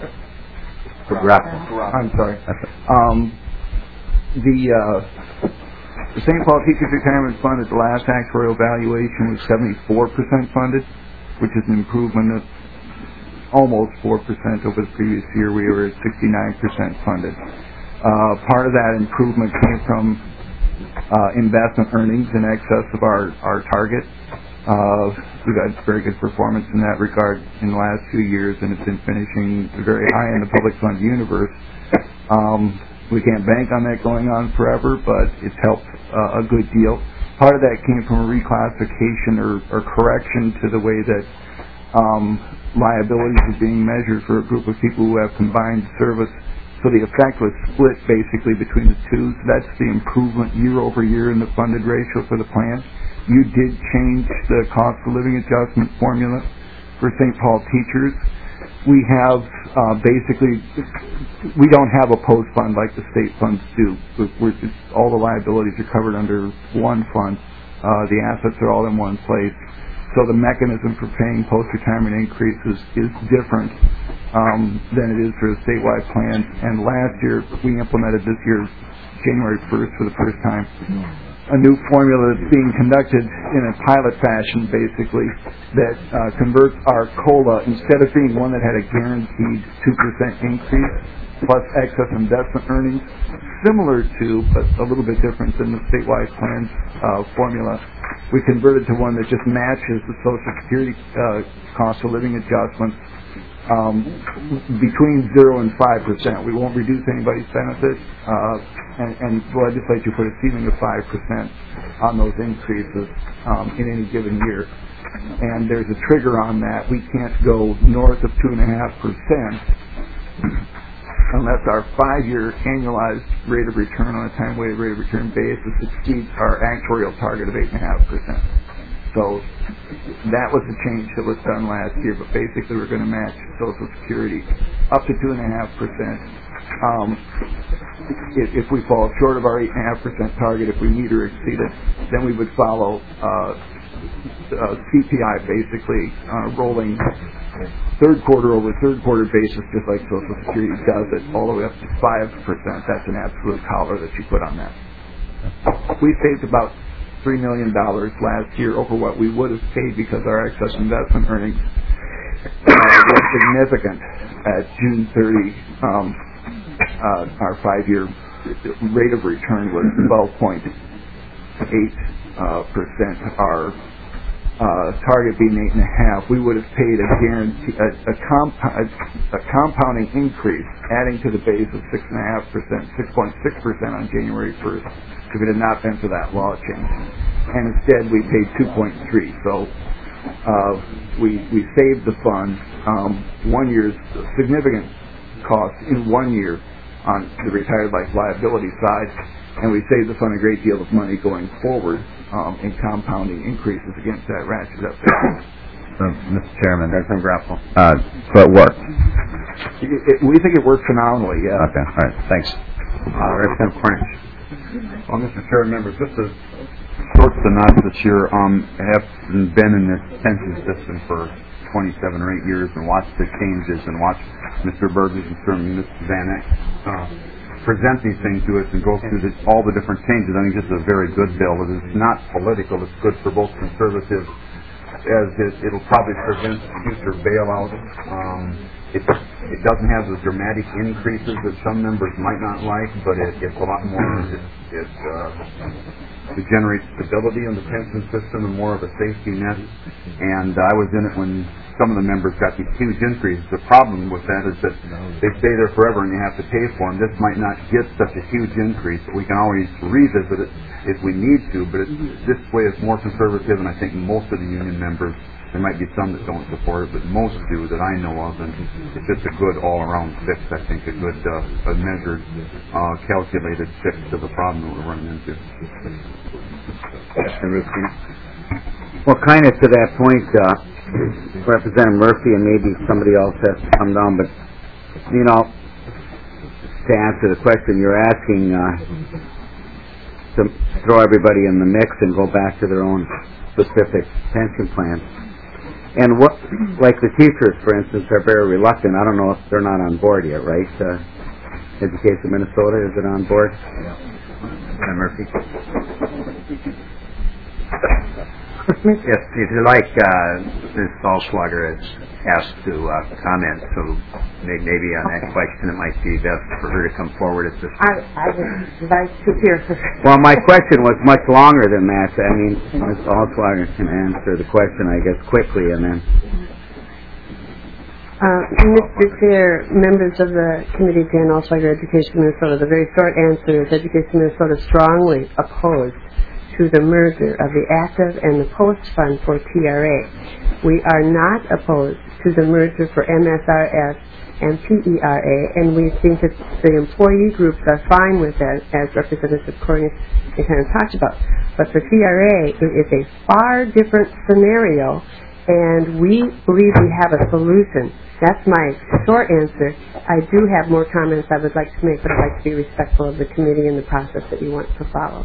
I'm sorry. Um, the, uh, the Saint Paul Teachers Retirement Fund at the last actuarial valuation was seventy-four percent funded, which is an improvement of almost four percent over the previous year. We were at sixty-nine percent funded. Uh, part of that improvement came from uh, investment earnings in excess of our, our target. Uh, we've had very good performance in that regard in the last few years, and it's been finishing very high in the public fund universe. Um, we can't bank on that going on forever, but it's helped uh, a good deal. Part of that came from a reclassification or, or correction to the way that um, liabilities are being measured for a group of people who have combined service. So the effect was split basically between the two. So that's the improvement year over year in the funded ratio for the plan. You did change the cost of living adjustment formula for Saint Paul teachers. We have uh, basically, we don't have a post fund like the state funds do. We're, it's, all the liabilities are covered under one fund. Uh, the assets are all in one place. So the mechanism for paying post-retirement increases is different um, than it is for a statewide plan. And last year, we implemented this year, January first, for the first time, a new formula that's being conducted in a pilot fashion, basically, that uh, converts our COLA, instead of being one that had a guaranteed two percent increase plus excess investment earnings, similar to, but a little bit different than the statewide plan uh, formula, we converted to one that just matches the Social Security uh, cost of living adjustments um, between zero and five percent. We won't reduce anybody's benefit, uh, and, and the legislature put a ceiling of five percent on those increases um, in any given year. And there's a trigger on that. We can't go north of two and a half percent unless our five-year annualized rate of return on a time-weighted rate of return basis exceeds our actuarial target of eight point five percent. So that was the change that was done last year, but basically we're going to match Social Security up to two point five percent Um, if, if we fall short of our eight point five percent target, if we meet or exceed it, then we would follow uh, uh, C P I, basically uh, rolling third quarter over third quarter basis, just like Social Security does it, all the way up to five percent. That's an absolute collar that you put on that. We saved about three million dollars last year over what we would have paid because our excess investment earnings uh, were significant at June thirtieth. Um, uh, our five-year rate of return was twelve point eight percent. Our uh, target being eight and a half, we would have paid a guarantee, a, a, comp- a, a compounding increase, adding to the base of six and a half percent, six point six percent on January first, if it had not been for that law change. And instead, we paid two point three. So uh, we we saved the fund um, one year's significant cost in one year on the retired life liability side, and we saved the fund a great deal of money going forward um, in compounding increases against that ratchet up. So, Mister Chairman, there's some grapple. Uh, so it worked. It, it, we think it worked phenomenally. Yeah. Okay. All right. Thanks. Uh, Representative Cornish. Well, Mister Chair, members, just a short synopsis here. Um, I have been in this pension system for twenty-seven or eight years and watched the changes and watched Mister Burgess and certainly Mister Van Eck uh, present these things to us and go through this, all the different changes. I think this is a very good bill. It is not political. It's good for both conservatives, as it, it'll probably prevent future bailouts. Um, it, it doesn't have the dramatic increases that some members might not like, but it, it's a lot more. It, it, uh, it generates stability in the pension system and more of a safety net. And I was in it when some of the members got these huge increases. The problem with that is that they stay there forever and you have to pay for them. This might not get such a huge increase, but we can always revisit it if we need to. But it, this way is more conservative, and I think most of the union members, there might be some that don't support it, but most do that I know of, and it's just a good all-around fix, I think, a good, uh, a measured, uh, calculated fix to the problem that we're running into. Well, kind of to that point, uh, Representative Murphy, and maybe somebody else has to come down, but, you know, to answer the question you're asking, uh, to throw everybody in the mix and go back to their own specific pension plans. And what, like the teachers, for instance, are very reluctant. I don't know if they're not on board yet, right? Uh, Education Minnesota, is it on board? Yeah. Murphy. Yes, if you like, uh, Miz Salzwager has asked to uh, comment, so may- maybe on that question it might be best for her to come forward at this I, I would like to hear her. Well, my question was much longer than that. I mean, Miz Salzwager can answer the question, I guess, quickly, and then... Uh, Mister Chair, members of the Committee, Dan Alswager, Education Minnesota, the very short answer is Education Minnesota strongly opposed to the merger of the active and the post fund for T R A. We are not opposed to the merger for M S R S and P E R A, and we think that the employee groups are fine with that, as Representative Cornish kind of talked about. But for T R A, it is a far different scenario, and we believe we have a solution. That's my short answer. I do have more comments I would like to make, but I'd like to be respectful of the committee and the process that you want to follow.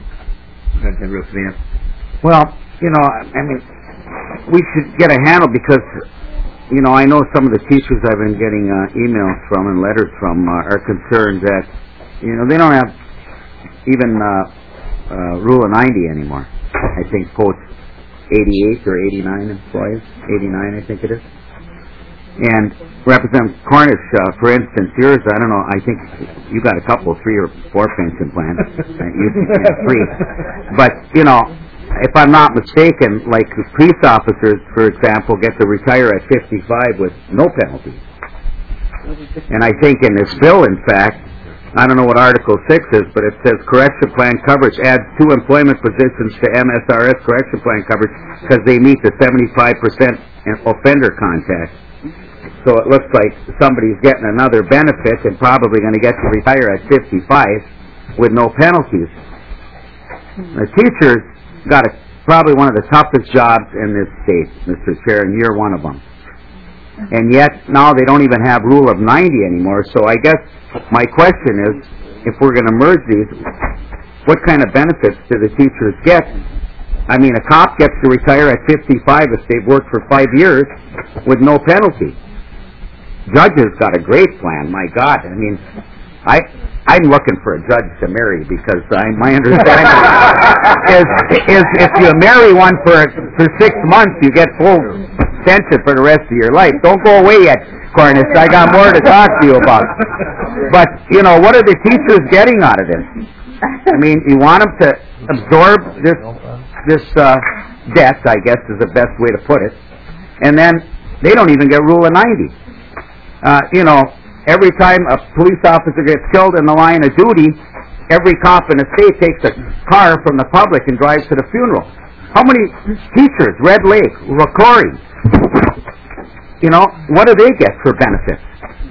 Well, you know, I mean, we should get a handle because, you know, I know some of the teachers I've been getting uh, emails from and letters from uh, are concerned that, you know, they don't have even uh, uh, Rule of ninety anymore. I think post eighty-eight or eighty-nine employees, eighty-nine I think it is. And Representative Cornish, uh, for instance, yours, I don't know, I think you got a couple, three or four pension plans. You have three. But, you know, if I'm not mistaken, like the police officers, for example, get to retire at fifty-five with no penalties. And I think in this bill, in fact, I don't know what Article six is, but it says correction plan coverage adds two employment positions to M S R S correction plan coverage because they meet the seventy-five percent offender contact. So it looks like somebody's getting another benefit and probably going to get to retire at fifty-five with no penalties. The teachers got a, probably one of the toughest jobs in this state, Mister Chair, and you're one of them. And yet, now they don't even have rule of ninety anymore. So I guess my question is, if we're going to merge these, what kind of benefits do the teachers get? I mean, a cop gets to retire at fifty-five if they've worked for five years with no penalty. Judges got a great plan, my God. I mean, I, I'm looking for a judge to marry because I, my understanding is, is if you marry one for, for six months, you get full pension for the rest of your life. Don't go away yet, Cornish. I got more to talk to you about. But, you know, what are the teachers getting out of this? I mean, you want them to absorb this this uh, debt, I guess is the best way to put it, and then they don't even get rule of ninety. Uh, you know, every time a police officer gets killed in the line of duty, every cop in the state takes a car from the public and drives to the funeral. How many teachers, Red Lake, Rocori, you know, what do they get for benefits?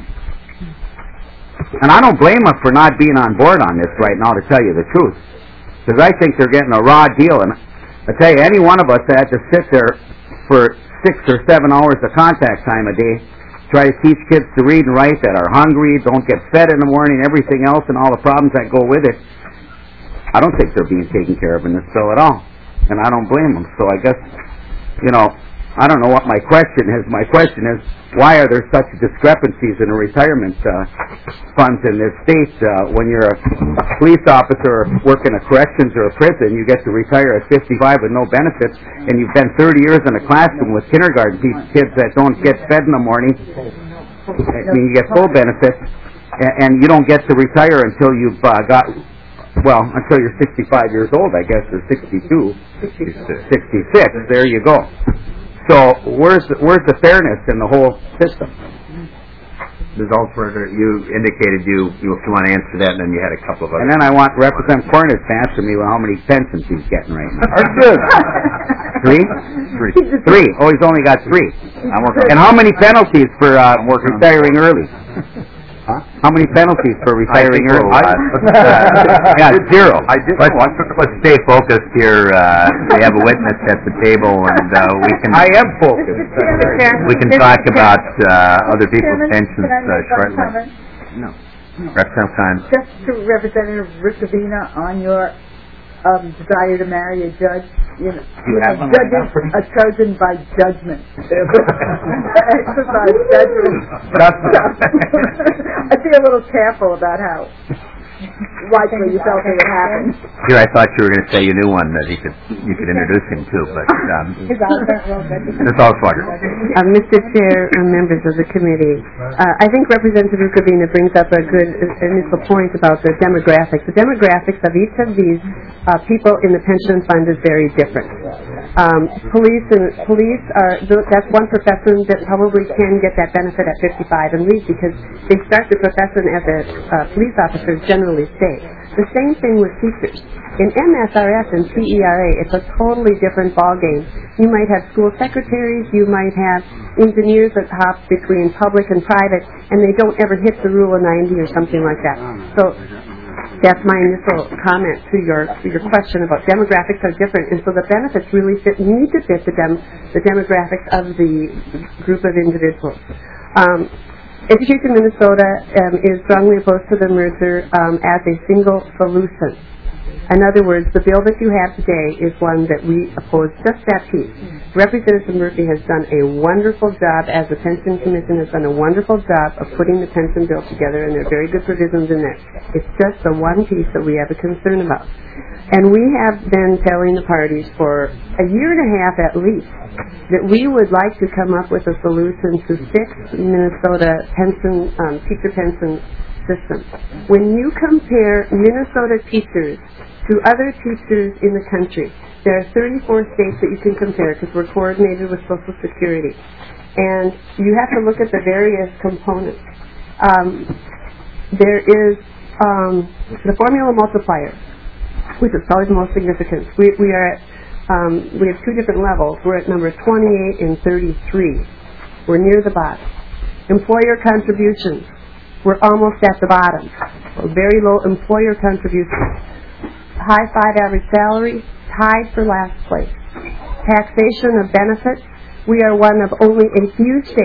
And I don't blame them for not being on board on this right now, to tell you the truth, because I think they're getting a raw deal. And I tell you, any one of us that had to sit there for six or seven hours of contact time a day, try to teach kids to read and write, that are hungry, don't get fed in the morning, everything else, and all the problems that go with it, I don't think they're being taken care of in this bill at all. And I don't blame them. So I guess, you know, I don't know what my question is. My question is, why are there such discrepancies in the retirement uh, funds in this state? Uh, when you're a police officer or work in a corrections or a prison, you get to retire at fifty-five with no benefits, and you've been thirty years in a classroom with kindergarten kids that don't get fed in the morning. I mean, you get full benefits, and, and you don't get to retire until you've uh, got, well, until you're sixty-five years old, I guess, or sixty-two, sixty-six. There you go. So where's the, where's the fairness in the whole system? Ms. Altsberger, you indicated you, you if you want to answer that, and then you had a couple of other... And then I want Representative Cornish to answer me how many pensions he's getting right now. That's good. Three? Three. Three. Oh, he's only got three. I'm working. And how many penalties for uh, retiring early? Huh? How many penalties for retiring early? Uh, yeah, zero. I did, let's, let's stay focused here. Uh, we have a witness at the table, and uh, we can... I am focused. We can talk about uh, other people's pensions uh, shortly. No. Representative Khan. Just to Representative Ricavina on your um, desire to marry a judge. You know, you have one judges right are chosen by judgment. Exercise judgment. I'd be a little careful about how likely you felt it would happen. Here, I thought you were going to say you knew one that he could you could introduce him to, but um, Miz Altsberger. Uh, Mister Chair, uh, members of the committee, uh, I think Representative Ricavina brings up a good initial point about the demographics. The demographics of each of these uh, people in the pension fund is very different. Um, police and police are that's one profession that probably can get that benefit at fifty-five and leave because they start the profession as a uh, police officer generally stay. The same thing with teachers. In M S R S and T E R A, it's a totally different ballgame. You might have school secretaries, you might have engineers that hop between public and private, and they don't ever hit the rule of ninety or something like that. So that's my initial comment to your to your question about demographics are different, and so the benefits really fit, need to fit the dem, the demographics of the group of individuals. Um, Education Minnesota um, is strongly opposed to the merger um, as a single solution. In other words, the bill that you have today is one that we oppose just that piece. Representative Murphy has done a wonderful job, as the Pension Commission has done a wonderful job of putting the pension bill together, and there are very good provisions in there. It's just the one piece that we have a concern about. And we have been telling the parties for a year and a half at least that we would like to come up with a solution to fix Minnesota pension, um, teacher pension system. When you compare Minnesota teachers to other teachers in the country, there are thirty-four states that you can compare because we're coordinated with Social Security. And you have to look at the various components. Um, there is um, the formula multiplier, which is probably the most significant. We, we are at, um, we have two different levels. We're at number twenty-eight and thirty-three. We're near the bottom. Employer contributions, we're almost at the bottom. Very low employer contributions. High five average salary, tied for last place. Taxation of benefits, we are one of only a few states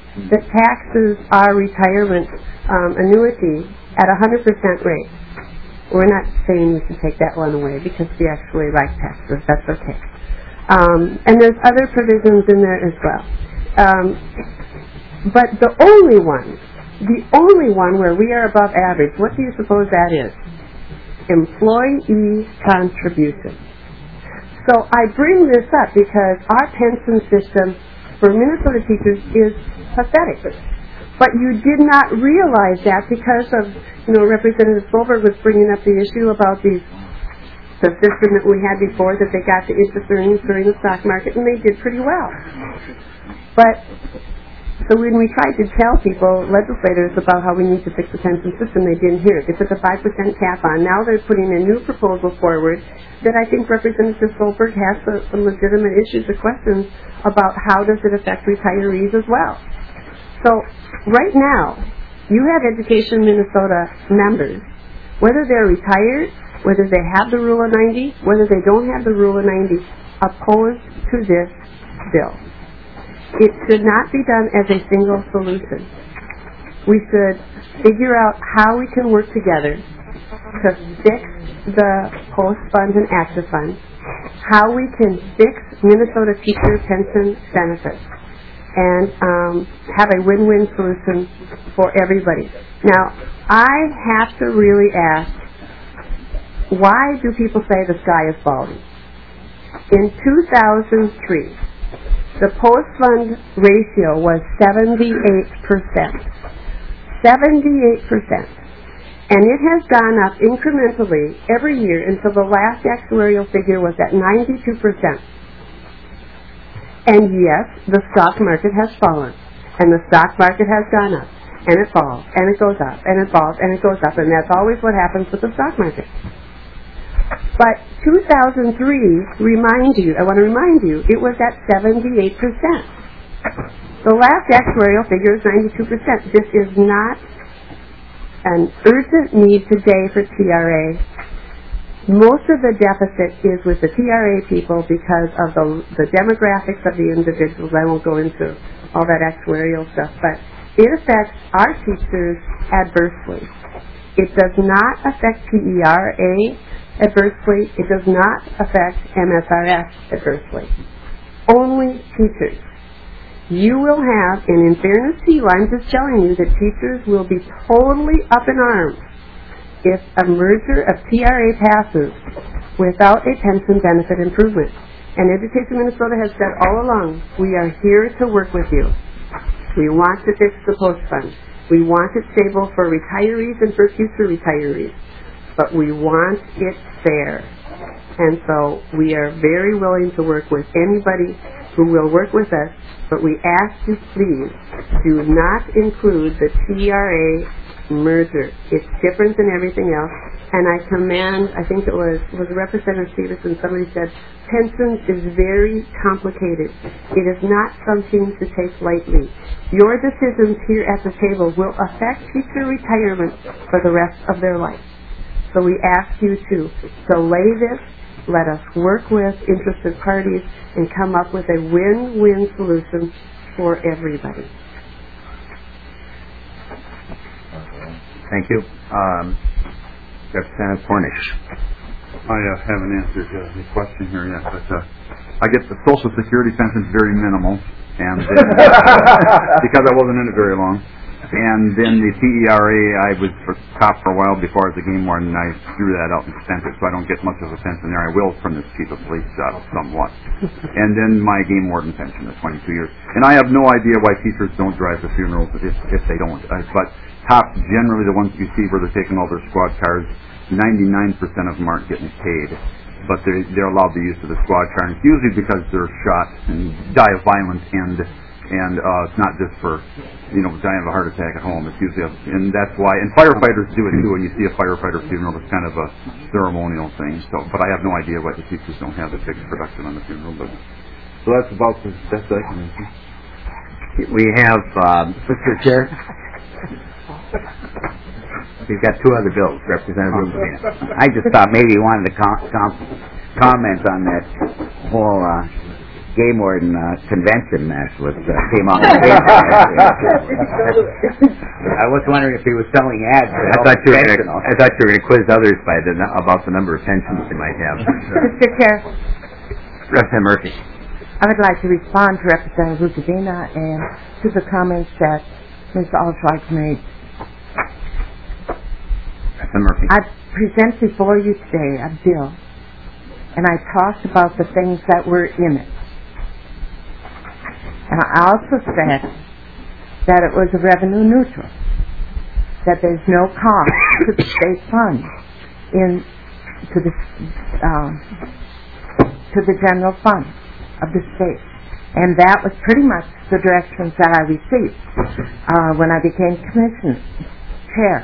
that taxes our retirement um, annuity at a one hundred percent rate. We're not saying we should take that one away because we actually like taxes. That's okay. Um, and there's other provisions in there as well. Um, but the only one, the only one where we are above average, what do you suppose that is? Employee contribution. So I bring this up because our pension system for Minnesota teachers is pathetic. But you did not realize that because of, you know, Representative Solberg was bringing up the issue about these, the system that we had before, that they got the interest earnings during the stock market, and they did pretty well. But, so when we tried to tell people, legislators, about how we need to fix the pension system, they didn't hear it. They put the five percent cap on. Now they're putting a new proposal forward that I think Representative Solberg has some legitimate issues or questions about how does it affect retirees as well. So, right now, you have Education Minnesota members, whether they're retired, whether they have the Rule of ninety, whether they don't have the Rule of ninety, opposed to this bill. It should not be done as a single solution. We should figure out how we can work together to fix the Post Fund and Active Fund, how we can fix Minnesota teacher pension benefits, and um, have a win-win solution for everybody. Now, I have to really ask, why do people say the sky is falling? In two thousand three, the post-fund ratio was seventy-eight percent. seventy-eight percent. And it has gone up incrementally every year until the last actuarial figure was at ninety-two percent. And yes, the stock market has fallen, and the stock market has gone up, and it falls, and it goes up, and it falls, and it goes up, and that's always what happens with the stock market. But two thousand three, remind you, I want to remind you, it was at seventy-eight percent. The last actuarial figure is ninety-two percent. This is not an urgent need today for T R A. Most of the deficit is with the T R A people because of the, the demographics of the individuals. I won't go into all that actuarial stuff, but it affects our teachers adversely. It does not affect P E R A adversely. It does not affect M S R S adversely. Only teachers. You will have, and in fairness to you, I'm just telling you that teachers will be totally up in arms if a merger of T R A passes without a pension benefit improvement. And Education Minnesota has said all along, we are here to work with you. We want to fix the post fund. We want it stable for retirees and for future retirees. But we want it fair. And so we are very willing to work with anybody who will work with us, but we ask you please do not include the T R A merger. It's different than everything else, and I command, I think it was, was Representative Stevenson, somebody said, pensions is very complicated. It is not something to take lightly. Your decisions here at the table will affect future retirement for the rest of their life. So we ask you to delay this, let us work with interested parties, and come up with a win-win solution for everybody. Thank you. Um, Representative Cornish. I uh, haven't answered uh, the question here yet, but uh, I get the Social Security pension very minimal, and then, because I wasn't in it very long. And then the P E R A, I was for cop for a while before I was a game warden, and I threw that out and spent it, so I don't get much of a pension there. I will from this chief of police uh, somewhat. And then my game warden pension is twenty-two years. And I have no idea why teachers don't drive the funerals if, if they don't. Uh, but cops, generally the ones you see where they're taking all their squad cars, ninety-nine percent of them aren't getting paid. But they're, they're allowed the use of the squad car, and it's usually because they're shot and die of violent end. And uh, it's not just for, you know, dying of a heart attack at home. It's usually, a, and that's why, and firefighters do it too. When you see a firefighter funeral, it's kind of a ceremonial thing. So, but I have no idea why the teachers don't have the fixed production on the funeral. But so that's about the best I can answer. We have, um, Mister Chair, we've got two other bills, Representative Rubin. I just thought maybe you wanted to com- com- comment on that whole uh, game warden uh, convention that was uh, came out. I was wondering if he was selling ads. I thought you were gonna, I thought you were going to quiz others by the about the number of pensions they might have. Mister Chair, Representative Murphy. I would like to respond to Representative Rukavina and to the comments that Miz Altright made. Representative Murphy. I present before you today a bill, and I talked about the things that were in it. And I also said that it was a revenue neutral, that there's no cost to the state fund in to the um, to the general fund of the state. And that was pretty much the directions that I received uh, when I became commission chair.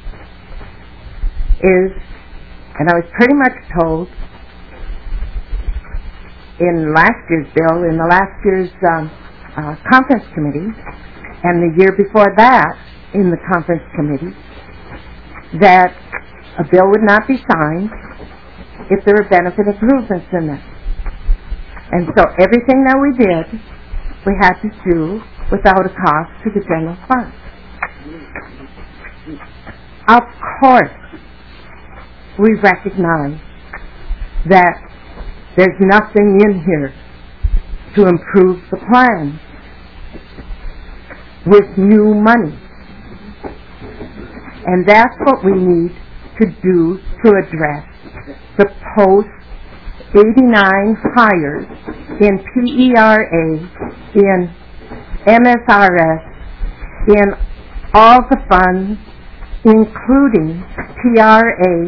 Is, and I was pretty much told in last year's bill, in the last year's um, uh, conference committee, and the year before that in the conference committee, that a bill would not be signed if there were benefit improvements in it. And so everything that we did, we had to do without a cost to the general fund. Of course, we recognize that there's nothing in here to improve the plan with new money. And that's what we need to do to address the post eighty-nine hires in P E R A, in M S R S, in all the funds, including P R A,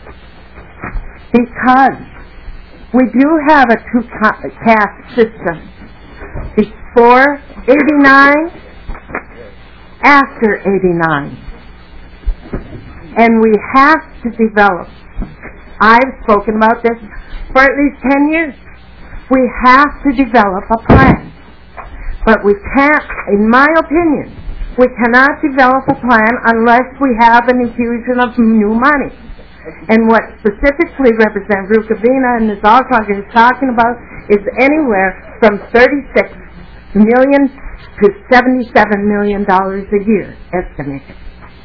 because we do have a two-caste system. Before eighty-nine, after eighty-nine. And we have to develop, I've spoken about this for at least ten years, we have to develop a plan. But we can't, in my opinion, we cannot develop a plan unless we have an infusion of new money. And what specifically Representative Rukavina and Miz Alcrocker is talking about is anywhere from thirty-six million dollars to seventy-seven million dollars a year estimated.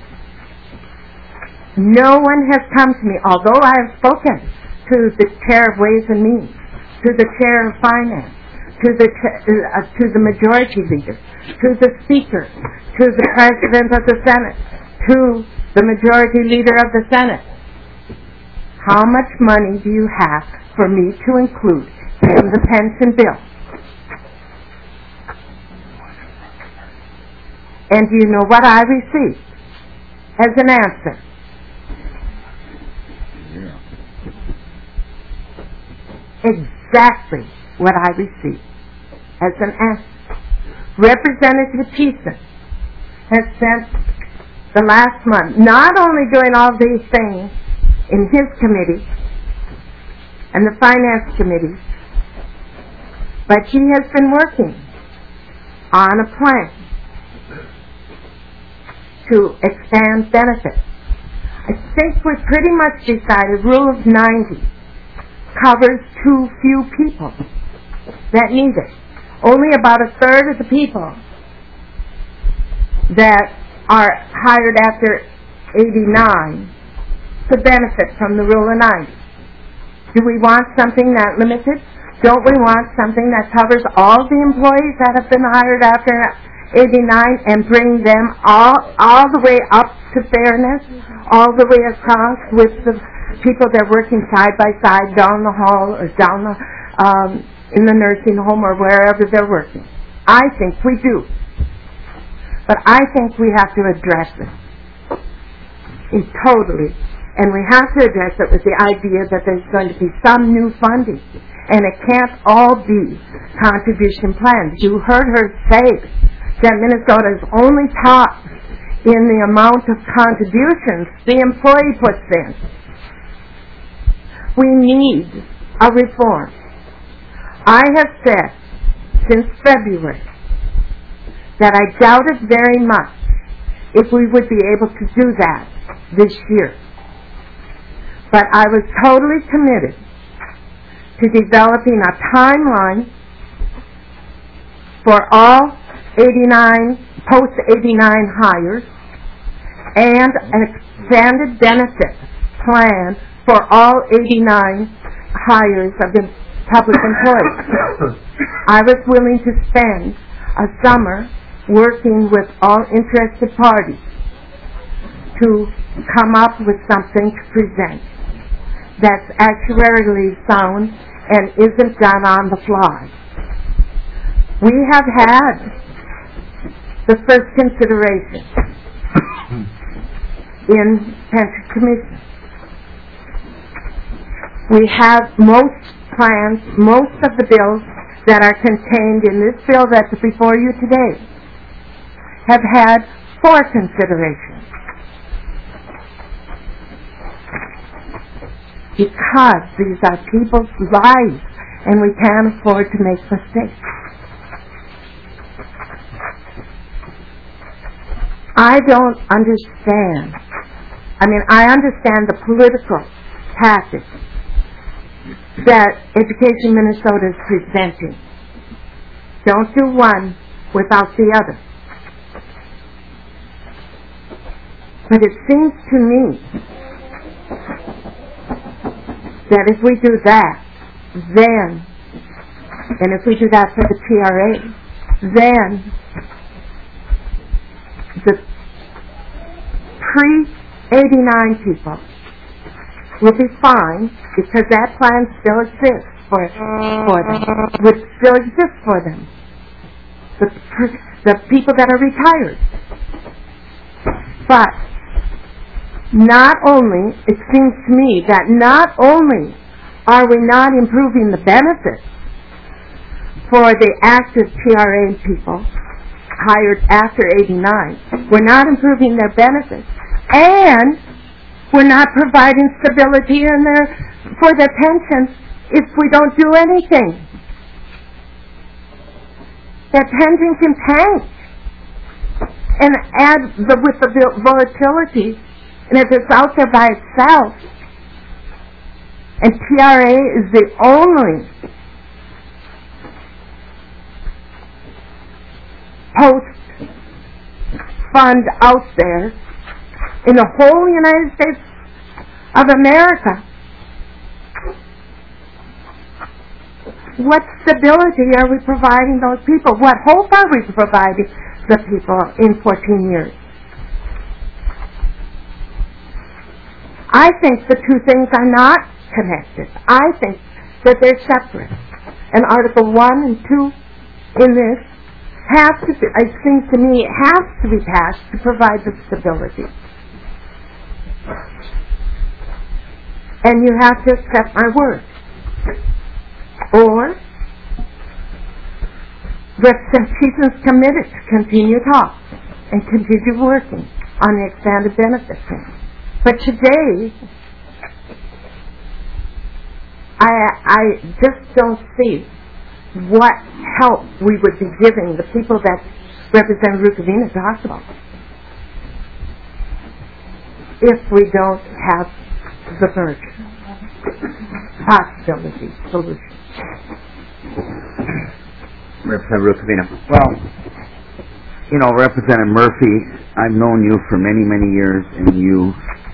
No one has come to me, although I have spoken to the chair of Ways and Means, to the chair of Finance, to the uh, to the majority leader, to the speaker, to the president of the Senate, to the majority leader of the Senate. How much money do you have for me to include in the pension bill? And do you know what I received as an answer? Exactly what I received as an answer. Representative Thiessen has spent the last month not only doing all these things in his committee and the finance committee, but he has been working on a plan to expand benefits. I think we pretty much decided Rule of ninety covers too few people that need it. Only about a third of the people that are hired after eighty-nine to benefit from the Rule of ninety. Do we want something that limited? Don't we want something that covers all the employees that have been hired after eighty-nine and bring them all all the way up to fairness, all the way across with the people that are working side by side down the hall or down the um, in the nursing home or wherever they're working? I think we do. But I think we have to address it in totally, and we have to address it with the idea that there's going to be some new funding, and it can't all be contribution plans. You heard her say that Minnesota is only top in the amount of contributions the employee puts in. We need a reform. I have said since February that I doubted very much if we would be able to do that this year. But I was totally committed to developing a timeline for all eighty-nine, post eighty-nine hires, and an expanded benefit plan for all eighty-nine hires of the public employees. I was willing to spend a summer working with all interested parties to come up with something to present that's actuarially sound and isn't done on the fly. We have had the first consideration in pension commission. We have most plans, most of the bills that are contained in this bill that's before you today have had four considerations. Because these are people's lives and we can't afford to make mistakes. I don't understand. I mean, I understand the political tactics that Education Minnesota is presenting. Don't do one without the other. But it seems to me that if we do that, then, and if we do that for the T R A, then the pre eighty-nine people will be fine because that plan still exists for, for them, would still exist for them. The, the people that are retired. But not only, it seems to me that not only are we not improving the benefits for the active T R A people hired after eighty-nine, we're not improving their benefits, and we're not providing stability in their, for their pensions if we don't do anything. Their pension can tank. And add the, with the volatility, and if it's out there by itself, and T R A is the only post fund out there in the whole United States of America, what stability are we providing those people? What hope are we providing the people in fourteen years? I think the two things are not connected. I think that they're separate. And Article one and two in this have to be, it seems to me, has to be passed to provide the stability. And you have to accept my word. Or Representative committed to continue talk and continue working on the expanded benefit thing. But today, I, I just don't see what help we would be giving the people that Representative Rukavina talked about if we don't have the merger possibility solution. Representative Rukavina. Well, you know, Representative Murphy, I've known you for many, many years, and you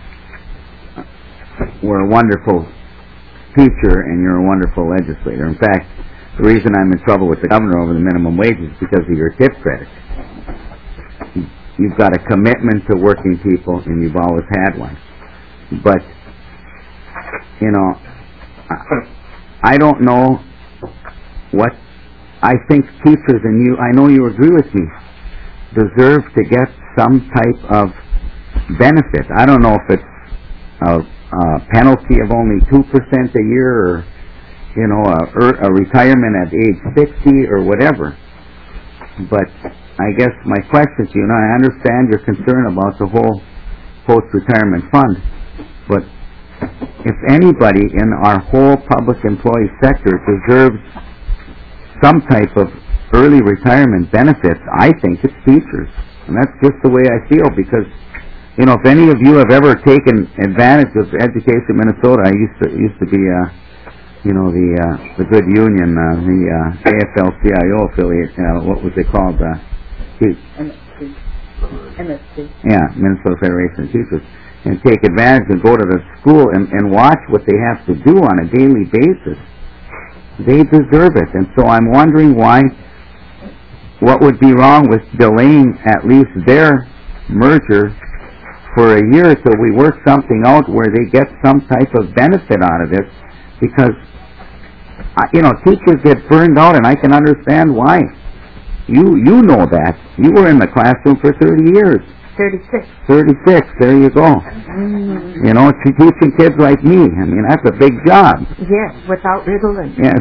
were a wonderful teacher, and you're a wonderful legislator. In fact, the reason I'm in trouble with the governor over the minimum wage is because of your tip credit. You've got a commitment to working people, and you've always had one. But, you know, I don't know what I think teachers, and you, I know you agree with me, deserve to get some type of benefit. I don't know if it's a, a penalty of only two percent a year, or, you know, a, a retirement at age sixty, or whatever. But I guess my question to you, and I understand your concern about the whole post-retirement fund, but if anybody in our whole public employee sector deserves some type of early retirement benefits, I think it's teachers. And that's just the way I feel, because, you know, if any of you have ever taken advantage of Education Minnesota, I used to used to be a, you know, the, uh, the good union, uh, the, uh, A F L C I O affiliate, uh, what was it called, uh, he- M S C. M S C. yeah, Minnesota Federation of Teachers, and take advantage and go to the school and, and watch what they have to do on a daily basis. They deserve it, and so I'm wondering why, what would be wrong with delaying at least their merger for a year till we work something out where they get some type of benefit out of it, because, uh, you know, teachers get burned out, and I can understand why. You you know that. You were in the classroom for thirty years. Thirty-six. Thirty-six. There you go. Mm. You know, t- teaching kids like me. I mean, that's a big job. Yes, without Ritalin. Yes.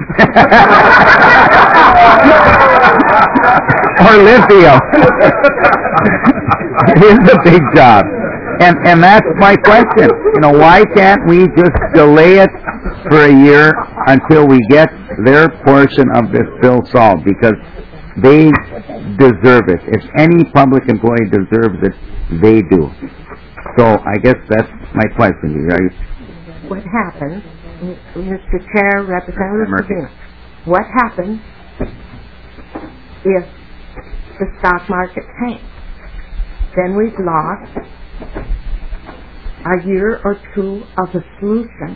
Or lithium. It is a big job. And and that's my question. You know, why can't we just delay it for a year until we get their portion of this bill solved? Because they deserve it. If any public employee deserves it, they do. So I guess that's my question to you. Are you What happens, Mister Chair, Representative Murphy. Medina, what happens if the stock market tanks? Then we've lost a year or two of the solution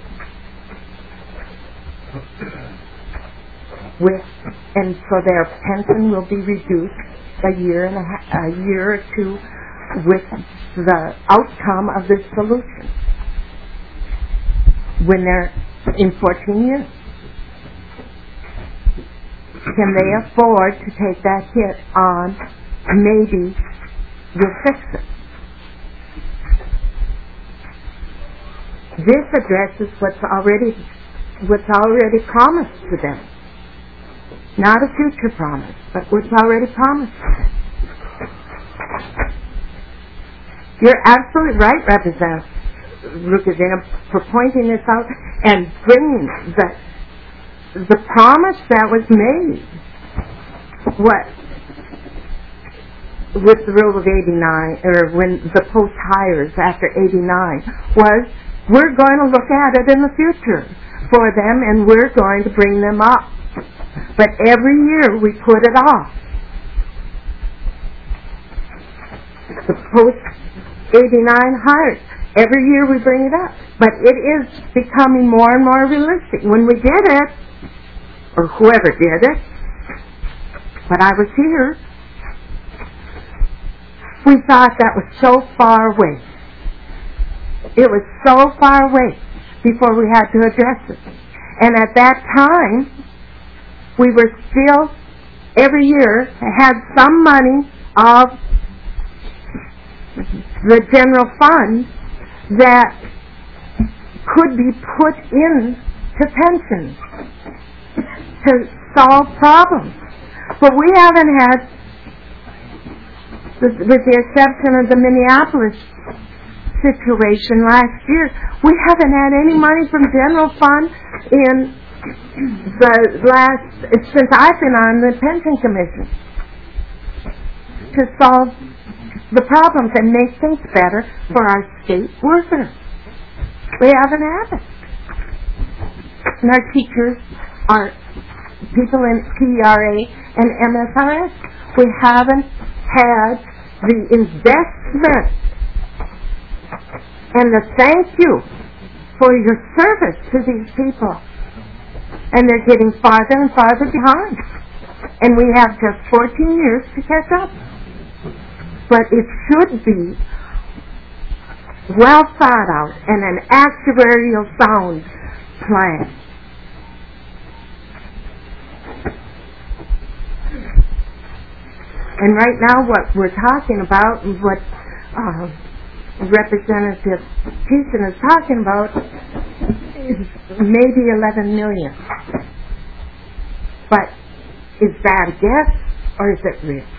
with, and so their pension will be reduced a year and a, ha- a year or two with the outcome of this solution when they're in fourteen years. Can they afford to take that hit on maybe we'll fix it? This addresses what's already what's already promised to them. Not a future promise, but what's already promised to them. You're absolutely right, Representative Rukavina, for pointing this out and bringing the the promise that was made. What with the rule of eighty-nine, or when the post hires after eighty-nine, was we're going to look at it in the future for them, and we're going to bring them up. But every year we put it off. The post eighty-nine hires, every year we bring it up. But it is becoming more and more realistic. When we did it, or whoever did it, but I was here, we thought that was so far away. It was so far away before we had to address it. And at that time, we were still, every year, had some money of the general fund that could be put into pensions to solve problems. But we haven't had, with the exception of the Minneapolis situation last year, we haven't had any money from general fund in the last, since I've been on the pension commission, to solve the problems and make things better for our state workers. We haven't had it. And our teachers, our people in P E R A and M S R S, we haven't had the investment and the thank you for your service to these people. And they're getting farther and farther behind. And we have just fourteen years to catch up. But it should be well thought out and an actuarial sound plan. And right now what we're talking about, and what uh, Representative Thiessen is talking about, is maybe eleven million. But is that a guess or is it real?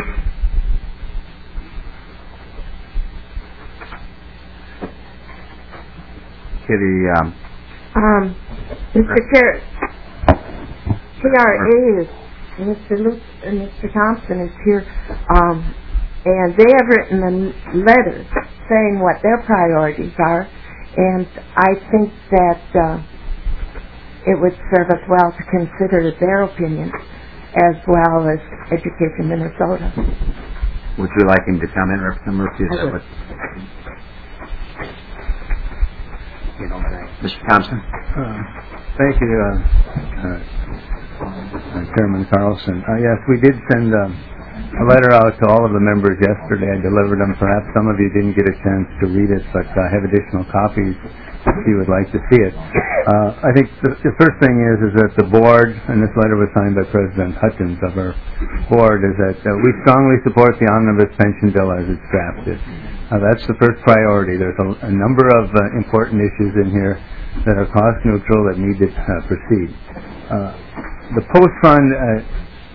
Okay, the, um... Um, Mister Chair, P R A is, Mister Luke and Mister Thompson is here, um, and they have written a letter saying what their priorities are, and I think that uh, it would serve us well to consider their opinion as well as Education Minnesota. Would you like him to come in, Representative Murphy? Is that what? You know, Mister Thompson? Uh, thank you, uh, uh, Chairman Carlson. Uh, yes, we did send um, a letter out to all of the members yesterday. I delivered them. Perhaps some of you didn't get a chance to read it, but I have additional copies if you would like to see it. Uh, I think the, the first thing is is that the board, and this letter was signed by President Hutchins of our board, is that uh, we strongly support the omnibus pension bill as it's drafted. Uh, that's the first priority. There's a, a number of uh, important issues in here that are cost neutral that need to uh, proceed. Uh, the post-fund uh,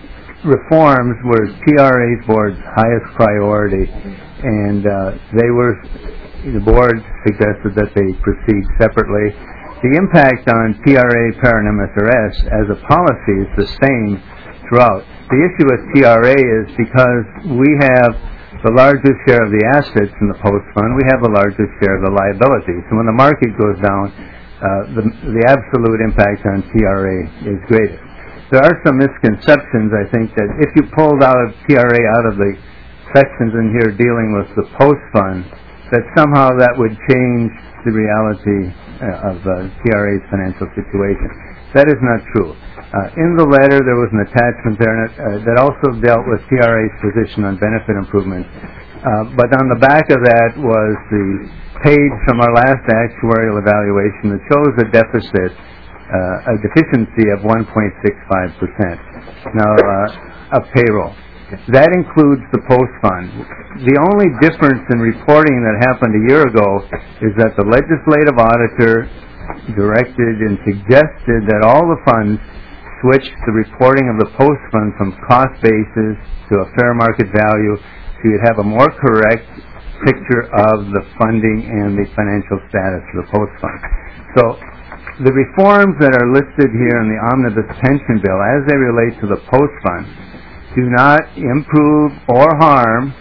reforms were P R A's board's highest priority, and uh, they were, the board suggested that they proceed separately. The impact on P R A, P A R, and M S R S as a policy is the same throughout. The issue with P R A is because we have the largest share of the assets in the post fund, we have the largest share of the liabilities. So when the market goes down, uh, the, the absolute impact on P R A is greatest. There are some misconceptions, I think, that if you pulled out of P R A out of the sections in here dealing with the post fund, that somehow that would change the reality uh, of uh, P R A's financial situation. That is not true. Uh, in the letter, there was an attachment there uh, that also dealt with P R A's position on benefit improvement. Uh, but on the back of that was the page from our last actuarial evaluation that shows a deficit, uh, a deficiency of one point six five percent. Now, uh, of payroll. That includes the post fund. The only difference in reporting that happened a year ago is that the legislative auditor directed and suggested that all the funds switch the reporting of the post fund from cost basis to a fair market value so you'd have a more correct picture of the funding and the financial status of the post fund. So the reforms that are listed here in the omnibus pension bill as they relate to the post fund do not improve or harm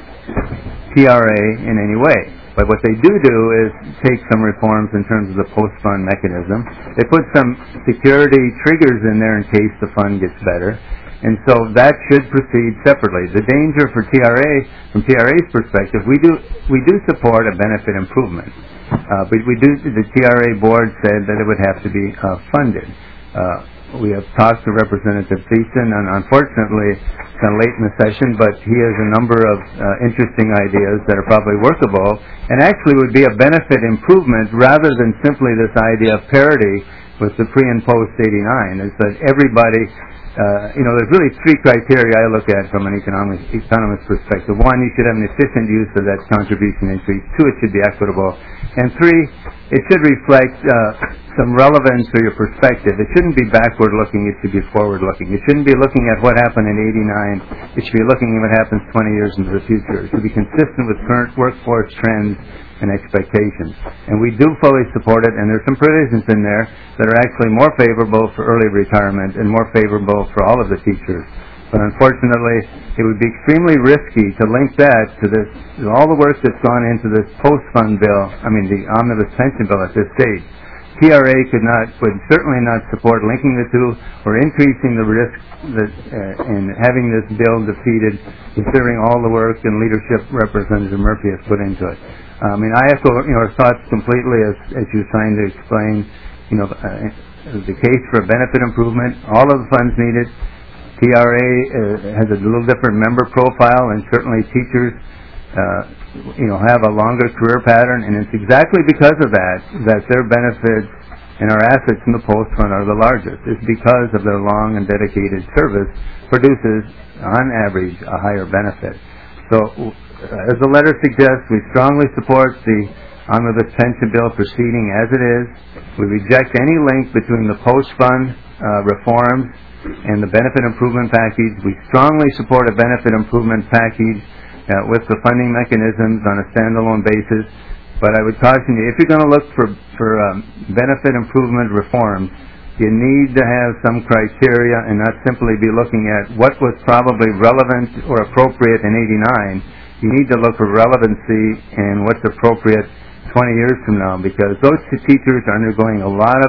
P R A in any way. But what they do do is take some reforms in terms of the post-fund mechanism. They put some security triggers in there in case the fund gets better. And so that should proceed separately. The danger for T R A, from T R A's perspective, we do we do support a benefit improvement. Uh, but we do, the T R A board said that it would have to be uh, funded. Uh, we have talked to Representative Thiessen, and unfortunately, it's kind of late in the session, but he has a number of uh, interesting ideas that are probably workable, and actually would be a benefit improvement rather than simply this idea of parity with the pre and post eighty-nine. Is that everybody, uh, you know, there's really three criteria I look at from an economic, economist perspective. One, you should have an efficient use of that contribution increase. Two, it should be equitable. And three, it should reflect uh, some relevance or your perspective. It shouldn't be backward-looking. It should be forward-looking. It shouldn't be looking at what happened in eighty-nine. It should be looking at what happens twenty years into the future. It should be consistent with current workforce trends and expectations. And we do fully support it, and there's some provisions in there that are actually more favorable for early retirement and more favorable for all of the teachers. But unfortunately, it would be extremely risky to link that to this, to all the work that's gone into this post-fund bill, I mean the omnibus pension bill at this stage. T R A could not, would certainly not support linking the two or increasing the risk that, uh, in having this bill defeated, considering all the work and leadership Representative Murphy has put into it. I mean, I echo you know, her thoughts completely as, as you're trying to explain, you know, uh, the case for a benefit improvement. All of the funds needed. T R A uh, has a little different member profile, and certainly teachers, uh, you know, have a longer career pattern, and it's exactly because of that that their benefits and our assets in the post fund are the largest. It's because of their long and dedicated service produces, on average, a higher benefit. So, uh, as the letter suggests, we strongly support the omnibus pension bill proceeding as it is. We reject any link between the post fund uh, reforms and the benefit improvement package. We strongly support a benefit improvement package uh, with the funding mechanisms on a standalone basis. But I would caution you, if you're going to look for, for um, benefit improvement reforms, you need to have some criteria and not simply be looking at what was probably relevant or appropriate in eighty-nine. You need to look for relevancy and what's appropriate twenty years from now, because those two teachers are undergoing a lot of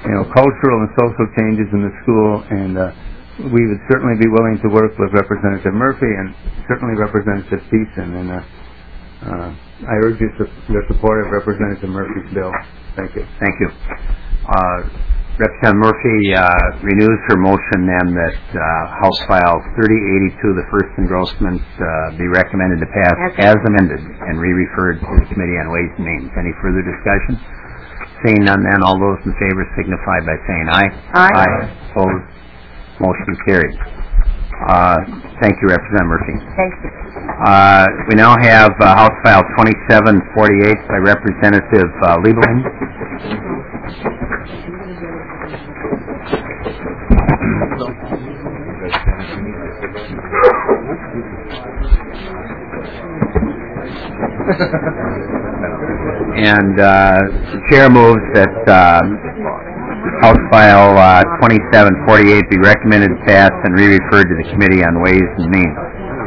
you know, cultural and social changes in the school, and uh, we would certainly be willing to work with Representative Murphy and certainly Representative Thiessen, and uh, uh, I urge you to your support of Representative Murphy's bill. Thank you. Thank you. Uh, Representative Murphy uh, renews her motion then that uh, House File thirty eighty-two, the first engrossment, uh, be recommended to pass as amended and re-referred to the Committee on Ways and Means. Any further discussion? Seeing none then, all those in favor signify by saying aye. Aye. Aye. Opposed? Motion carried. Uh, thank you, Representative Murphy. Thank you. Uh, we now have uh, House File twenty-seven forty-eight by Representative uh, Liebling. And uh, the chair moves that uh, House File uh, twenty-seven forty-eight be recommended to pass and re-referred to the Committee on Ways and Means.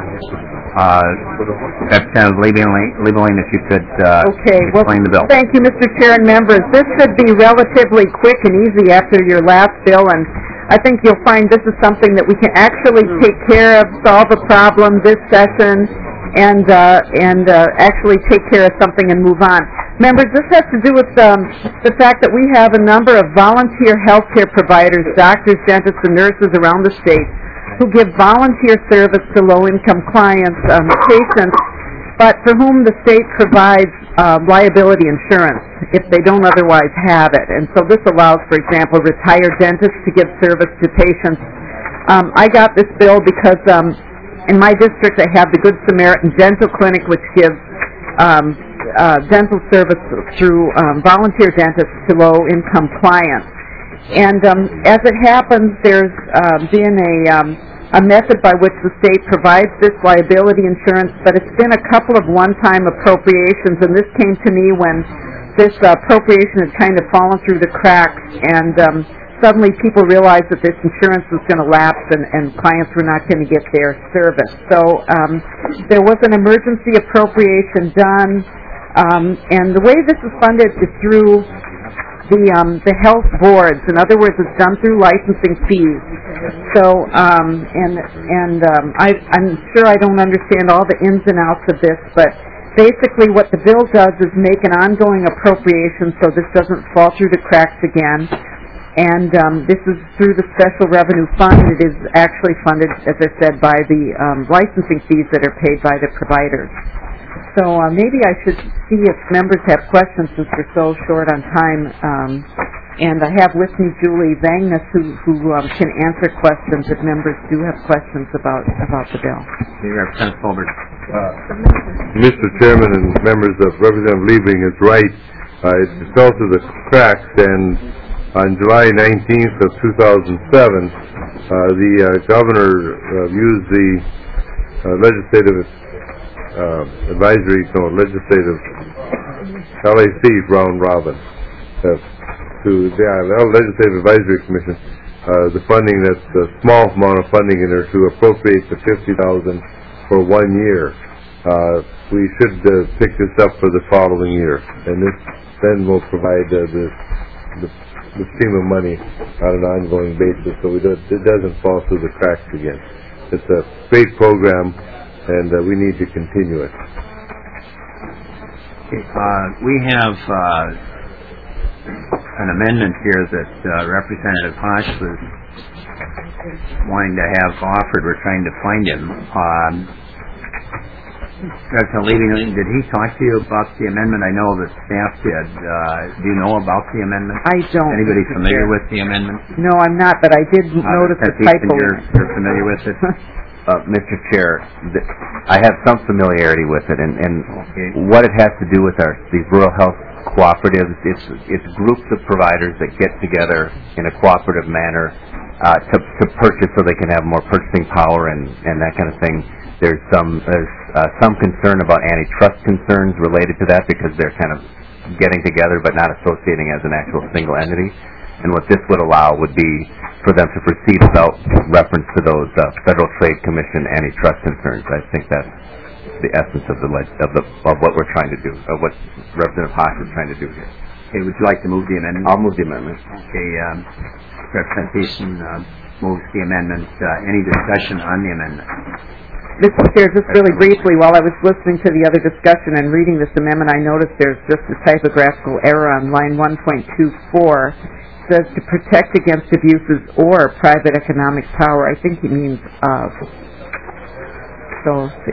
Uh, Representative Liebling, if you could uh, Okay, well, explain the bill. thank you, Mister Chair and members. This should be relatively quick and easy after your last bill, and I think you'll find this is something that we can actually take care of, solve a problem this session, and uh, and uh, actually take care of something and move on. Members, this has to do with um, the fact that we have a number of volunteer healthcare providers, doctors, dentists, and nurses around the state who give volunteer service to low-income clients, um, patients, but for whom the state provides uh, liability insurance if they don't otherwise have it. And so this allows, for example, retired dentists to give service to patients. Um, I got this bill because um, in my district I have the Good Samaritan Dental Clinic, which gives um, uh, dental service through um, volunteer dentists to low-income clients. And um, as it happens, there's uh, been a, um, a method by which the state provides this liability insurance, but it's been a couple of one-time appropriations, and this came to me when this uh, appropriation had kind of fallen through the cracks, and um, suddenly people realized that this insurance was going to lapse and, and clients were not going to get their service. So um, there was an emergency appropriation done, um, and the way this is funded is through the um, the health boards. In other words, it's done through licensing fees. So, um, and and um, I, I'm sure I don't understand all the ins and outs of this, but basically what the bill does is make an ongoing appropriation so this doesn't fall through the cracks again. And um, this is through the Special Revenue Fund. It is actually funded, as I said, by the um, licensing fees that are paid by the providers. So uh, maybe I should see if members have questions since we're so short on time. Um, and I have with me Julie Vangness, who, who um, can answer questions if members do have questions about about the bill. Representative Colbert. Uh, Mister Chairman and members of Representative Liebling is right. Uh, it fell through the cracks, and on July nineteenth of two thousand seven, uh, the uh, governor uh, used the uh, legislative Uh, advisory, no, legislative, L A C round robin, uh, to the yeah, Legislative Advisory Commission, uh, the funding that's a small amount of funding in there to appropriate the fifty thousand for one year. Uh, we should uh, pick this up for the following year, and this then will provide uh, the, the the stream of money on an ongoing basis, so we do, it doesn't fall through the cracks again. It's a great program, and uh, we need to continue it. Uh, we have uh, an amendment here that uh, Representative Hodge was wanting to have offered. We're trying to find him. Um, Representative Liebling, did he talk to you about the amendment? I know that staff did. Uh, do you know about the amendment? I don't. Anybody familiar with the amendment? No, I'm not, but I did Uh, notice the Thiessen, typo. You're, you're familiar with it? Uh, Mister Chair, th- I have some familiarity with it, and, and Okay. what it has to do with our these rural health cooperatives. It's it's groups of providers that get together in a cooperative manner uh, to to purchase, so they can have more purchasing power and, and that kind of thing. There's some there's uh, some concern about antitrust concerns related to that because they're kind of getting together but not associating as an actual single entity. And what this would allow would be for them to proceed without reference to those uh, Federal Trade Commission antitrust concerns. I think that's the essence of the leg- of the of what we're trying to do, of what Representative Hodge is trying to do here. Okay, would you like to move the amendment? I'll move the amendment. Okay, um, Representation uh, moves the amendment. Uh, any discussion on the amendment? Mister Chair, just really briefly, while I was listening to the other discussion and reading this amendment, I noticed there's just a typographical error on line one point two four. It says to protect against abuses or private economic power. I think he means of. So,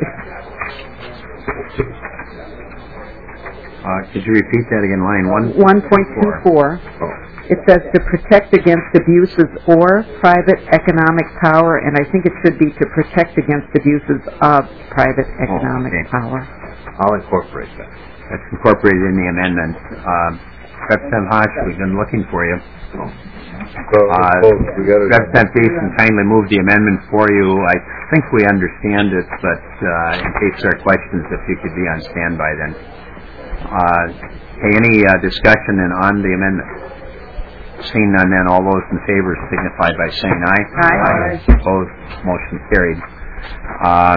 uh, could you repeat that again? Line one? one point two four. It says to protect against abuses or private economic power, and I think it should be to protect against abuses of private economic oh, okay. power. I'll incorporate that. That's incorporated in the amendment. Um, Representative Hodge, we've been looking for you. So, Uh, we gotta... Representative Jason kindly moved the amendment for you. I think we understand it, but uh, in case there are questions, if you could be on standby then. Uh, okay, any uh, discussion in, on the amendment? Seeing none, then all those in favor signify by saying aye. Aye. Aye. Opposed, motion carried. Um,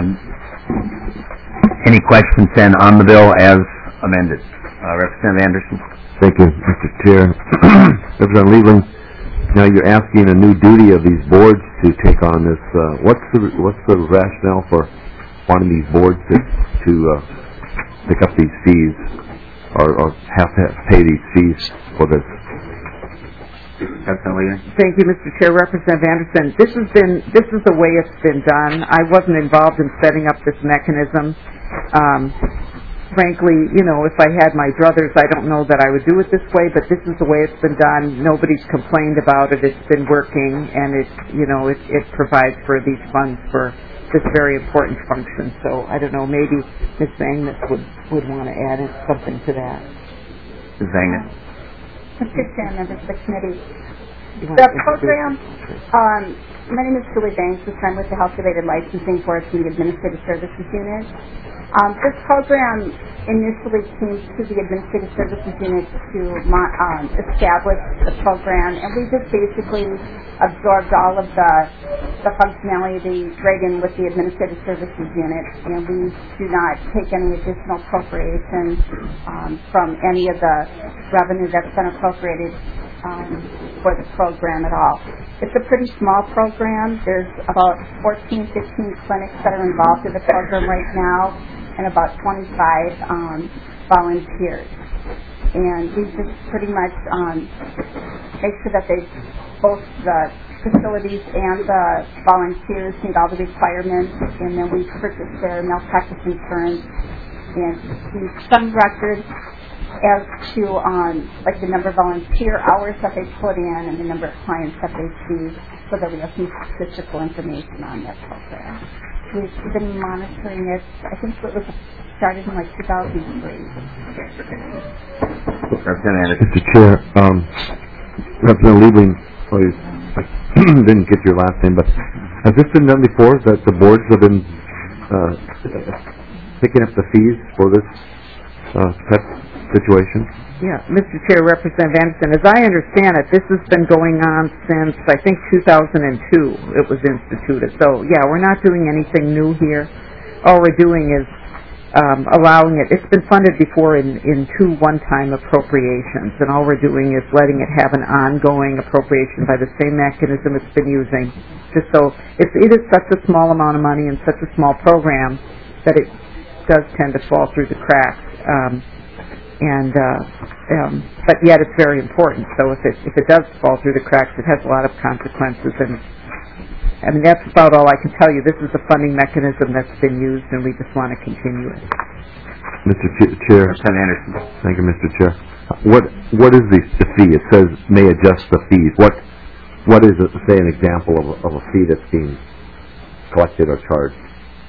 any questions then on the bill as amended? Uh, Representative Anderson. Thank you, Mister Chair. Representative Lieberling, now you're asking a new duty of these boards to take on this. Uh, what's the what's the rationale for wanting these boards to, to uh, pick up these fees or, or have to pay these fees for this? Thank you, Mister Chair. Representative Anderson, this has been this is the way it's been done. I wasn't involved in setting up this mechanism. Um, frankly, you know, if I had my druthers, I don't know that I would do it this way, but this is the way it's been done. Nobody's complained about it. It's been working, and it, you know, it, it provides for these funds for this very important function. So, I don't know, maybe Miz Agnes would, would want to add in something to that. Miz Agnes. Mister Chair, members of the committee, the program, um, my name is Julie Banks, I'm with the Health-Related Licensing Board from the Administrative Services Unit. Um, this program initially came to the Administrative Services Unit to um, establish the program, and we just basically absorbed all of the, the functionality right in with the Administrative Services Unit, and we do not take any additional appropriation um, from any of the revenue that's been appropriated um, for the program at all. It's a pretty small program. There's about fourteen, fifteen clinics that are involved in the program right now, and about twenty-five um, volunteers. And we just pretty much um, make sure that they, both the facilities and the volunteers meet all the requirements, and then we purchase their malpractice insurance and keep some records as to um, like the number of volunteer hours that they put in and the number of clients that they see, so that we have some statistical information on their program. We've been monitoring it. I think it was started in like two thousand three. Representative. Mister Chair, um, Representative Lieberling, oh, I didn't get your last name, but has this been done before, that the boards have been uh, picking up the fees for this uh, pet situation? Yeah, Mister Chair, Representative Anderson, as I understand it, this has been going on since, I think, two thousand two it was instituted. So, yeah, we're not doing anything new here. All we're doing is um, allowing it. It's been funded before in, in two one-time appropriations, and all we're doing is letting it have an ongoing appropriation by the same mechanism it's been using. Just so, it's, it is such a small amount of money and such a small program that it does tend to fall through the cracks. Um, And, uh, um, but yet it's very important. So if it, if it does fall through the cracks, it has a lot of consequences. And, I mean, that's about all I can tell you. This is a funding mechanism that's been used, and we just want to continue it. Mister Ch- Chair. Representative Anderson. Thank you, Mister Chair. What, what is the, the fee? It says may adjust the fees. What, what is, it, say, an example of a, of a fee that's being collected or charged?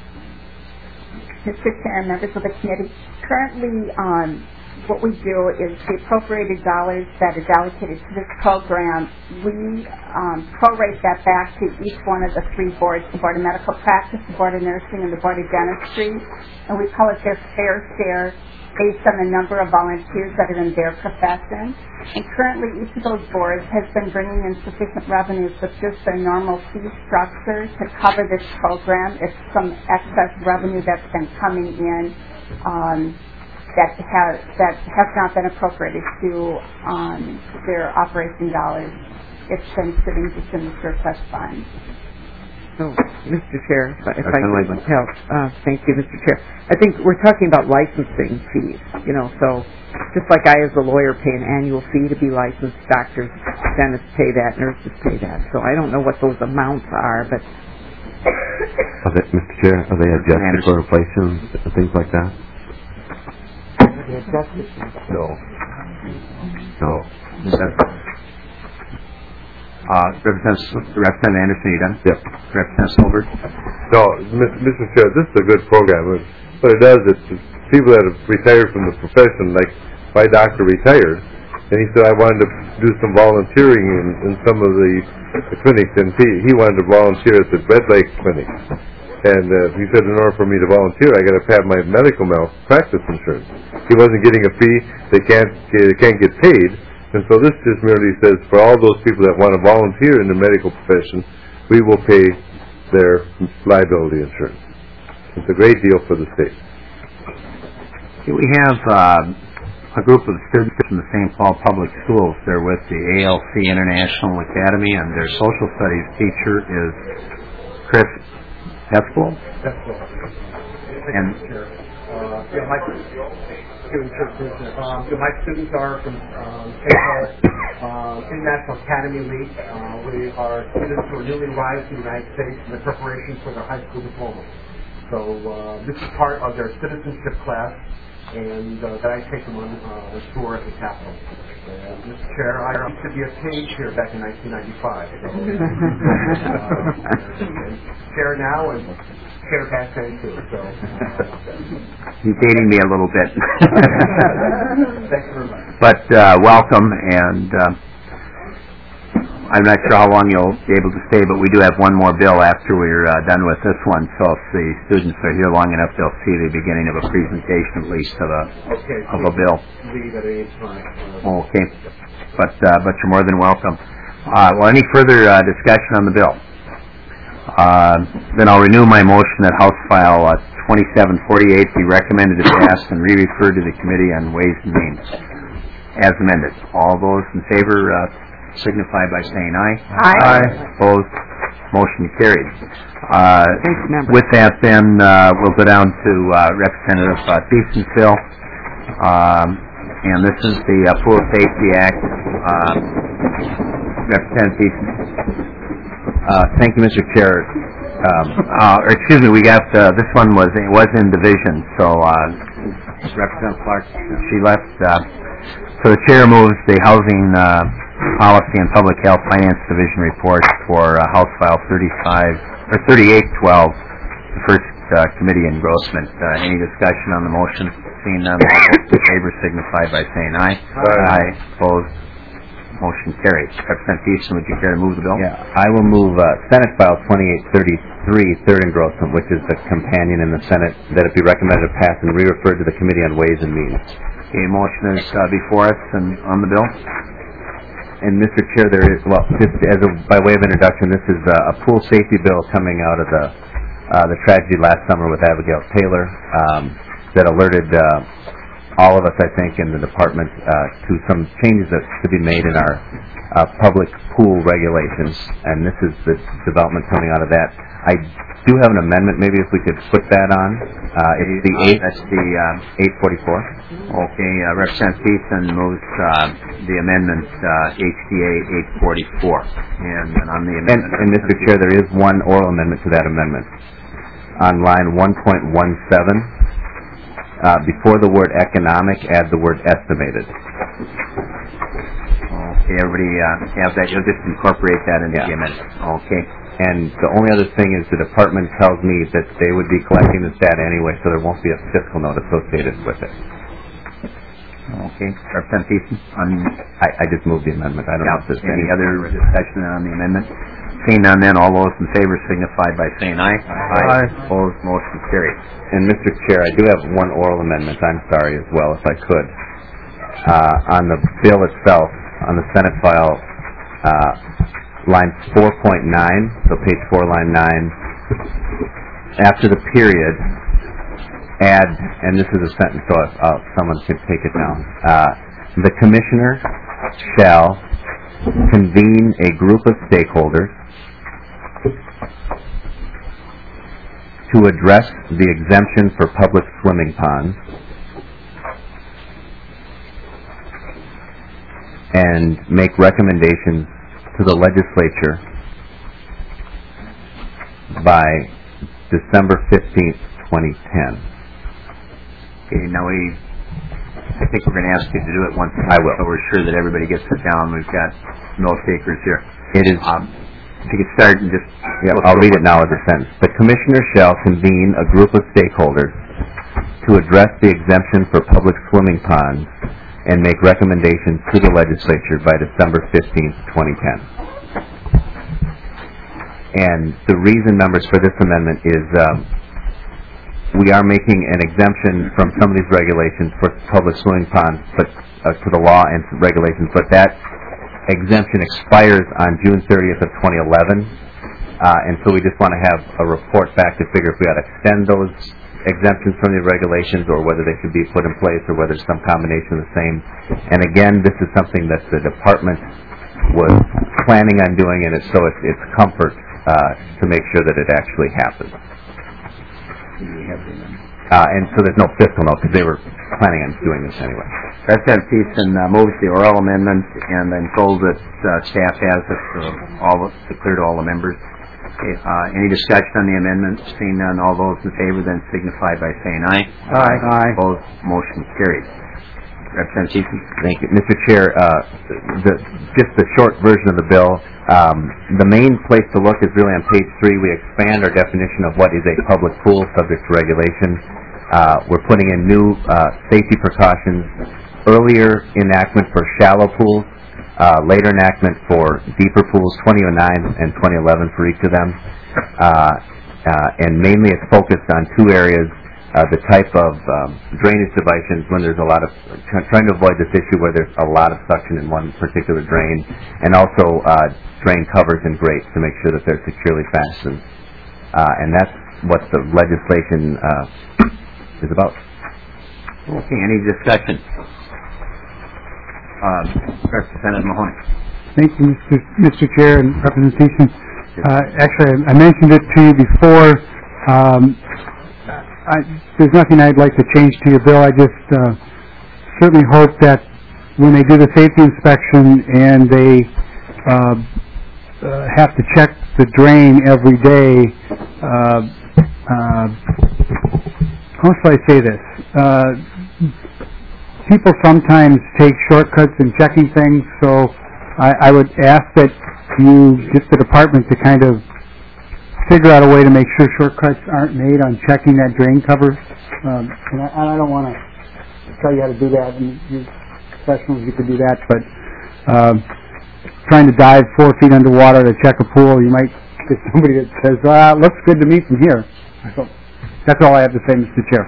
Mister Chair, members of the committee, currently, um, what we do is the appropriated dollars that is allocated to this program, we um, prorate that back to each one of the three boards, the Board of Medical Practice, the Board of Nursing, and the Board of Dentistry, and we call it their fair share based on the number of volunteers that are in their profession. And currently, each of those boards has been bringing in sufficient revenues with just their normal fee structure to cover this program. It's some excess revenue that's been coming in um, that has that has not been appropriated to um, their operation dollars. It's been sitting just in the surplus fund. So, Mister Chair, if I, if I could help, uh, thank you, Mister Chair. I think we're talking about licensing fees, you know, so just like I as a lawyer pay an annual fee to be licensed, doctors, dentists pay that, nurses pay that. So I don't know what those amounts are, but... Are they, Mister Chair, are they adjusted for inflation and things like that? No. No. Uh, Representative, Representative Anderson, you done? Yep. Representative Solberg? No, Mister Chair, this is a good program. What it does, it's people that have retired from the profession, like my doctor retired, and he said I wanted to do some volunteering in, in some of the, the clinics, and he, he wanted to volunteer at the Red Lake Clinic. And uh, he said in order for me to volunteer, I got to have my medical malpractice insurance. He wasn't getting a fee; they can't they can't get paid. And so this just merely says for all those people that want to volunteer in the medical profession, we will pay their liability insurance. It's a great deal for the state. Okay, we have uh, a group of students from the Saint Paul Public Schools. They're with the A L C International Academy, and their social studies teacher is Chris Hespel. And uh, yeah, my students are, um, so my students are from um, Saint Paul uh, International Academy League. Uh, we are students who are newly arrived in the United States in the preparation for their high school diploma. So uh, this is part of their citizenship class, and uh, that I take them on uh, a tour at the Capitol. And Mister Chair, I used to be a page here back in nineteen ninety-five. So, uh, and chair now and chair back then too. So, he's dating me a little bit. Thank you very much. But uh, welcome, and uh, I'm not sure how long you'll be able to stay, but we do have one more bill after we're uh, done with this one. So if the students are here long enough, they'll see the beginning of a presentation, at least of a okay, of a bill. Leave at any time. Uh, okay, but uh, but you're more than welcome. Uh, well, any further uh, discussion on the bill? Uh, then I'll renew my motion that House File uh, twenty-seven forty-eight be recommended to pass and re-referred to the Committee on Ways and Means as amended. All those in favor uh, signify by saying aye. Aye. Aye. Opposed? Motion carried. Uh, with that, then uh, we'll go down to uh, Representative uh, Thiessen's bill, um, and this is the uh, Pool Safety Act. Uh, Representative Thiessen. Uh, thank you, Mister Chair. Um, uh, or excuse me, we got uh, this one was it was in division, so uh, Representative Clark, she left. Uh, so the chair moves the Housing uh, Policy and Public Health Finance Division report for uh, House File thirty-five or thirty-eight twelve, the first uh, committee engrossment. Uh, any discussion on the motion? Seeing none, all those in favor signify by saying aye. Aye. Aye. Opposed? Motion carries. Representative Thiessen, would you care to move the bill? Yeah, I will move uh, Senate File twenty-eight thirty-three, third engrossment, which is the companion in the Senate, that it be recommended to pass and re-referred to the Committee on Ways and Means. Okay, motion is uh, before us and on the bill. And Mister Chair, there is, well, just as a, by way of introduction, this is uh, a pool safety bill coming out of the uh, the tragedy last summer with Abigail Taylor um, that alerted uh, all of us, I think, in the department uh, to some changes that should be made in our uh, public pool regulations, and this is the development coming out of that. I do have an amendment, maybe if we could put that on. Uh, it's the eight. That's the uh, eight forty-four. Okay, uh, Representative Thiessen moves uh, the amendment uh, H D A eight forty-four, and, and on the amendment. And, and Mister Chair, there is one oral amendment to that amendment. On line one point one seven, uh, before the word economic, add the word estimated. Okay, everybody uh, have that. You'll just incorporate that into Yeah. the amendment. Okay. And the only other thing is the department tells me that they would be collecting this data anyway, so there won't be a fiscal note associated with it. Okay. Representative Thiessen? On, I, I just moved the amendment. I don't yeah, know if there's any, any other discussion on the amendment? Seeing none, then all those in favor signify by saying aye. Aye. Opposed, motion carried. And Mister Chair, I do have one oral amendment, I'm sorry, as well, if I could. Uh, on the bill itself, on the Senate file, uh, line four point nine, so page four, line nine, after the period, add, and this is a sentence, so if uh, someone could take it down. Uh, the commissioner shall convene a group of stakeholders to address the exemption for public swimming ponds and make recommendations to the legislature by December fifteenth, twenty ten. Okay, now we, I think we're going to ask you to do it once. I will. So we're sure that everybody gets it down. We've got note takers here. It is. Um, if you could start and just... Yeah, I'll read it now as a sentence. The commissioner shall convene a group of stakeholders to address the exemption for public swimming ponds and make recommendations to the legislature by December fifteenth, twenty ten. And the reason, members, for this amendment is um, we are making an exemption from some of these regulations for public swimming ponds, but uh, to the law and regulations, but that exemption expires on June thirtieth of twenty eleven, uh, and so we just want to have a report back to figure if we ought to extend those exemptions from the regulations or whether they should be put in place or whether some combination of the same. And again, this is something that the department was planning on doing, and it's, so it's, it's comfort uh, to make sure that it actually happens. Uh, and so there's no fiscal note because they were planning on doing this anyway. Representative Thiessen uh, moves the oral amendment and then told that uh, staff has it for all the, to clear to all the members. Okay, uh, any discussion on the amendment? Seeing none, all those in favor then signify by saying aye. Aye. Aye. Opposed, motion carried. Representative Thiessen. Thank you, Mister Chair. Uh, the, just the short version of the bill. Um, the main place to look is really on page three. We expand our definition of what is a public pool subject to regulation. Uh, we're putting in new uh, safety precautions. Earlier enactment for shallow pools, uh, later enactment for deeper pools, twenty oh nine and twenty eleven for each of them. Uh, uh, and mainly it's focused on two areas, uh, the type of um, drainage devices when there's a lot of, trying to avoid this issue where there's a lot of suction in one particular drain, and also uh, drain covers and grates to make sure that they're securely fastened. Uh, and that's what the legislation uh, is about. Okay, any discussion? Uh, Representative Mahoney. Thank you, Mister Mister Chair and Representation. Uh, actually, I mentioned it to you before. Um, I, there's nothing I'd like to change to your bill. I just uh, certainly hope that when they do the safety inspection and they uh, uh, have to check the drain every day, uh, uh, how shall I say this? Uh, people sometimes take shortcuts in checking things, so I, I would ask that you get the department to kind of figure out a way to make sure shortcuts aren't made on checking that drain cover. Um, and, I, and I don't want to tell you how to do that, and you professionals, you could do that, but um, trying to dive four feet underwater to check a pool, you might get somebody that says, ah, it looks good to me from here. So that's all I have to say, Mister Chair.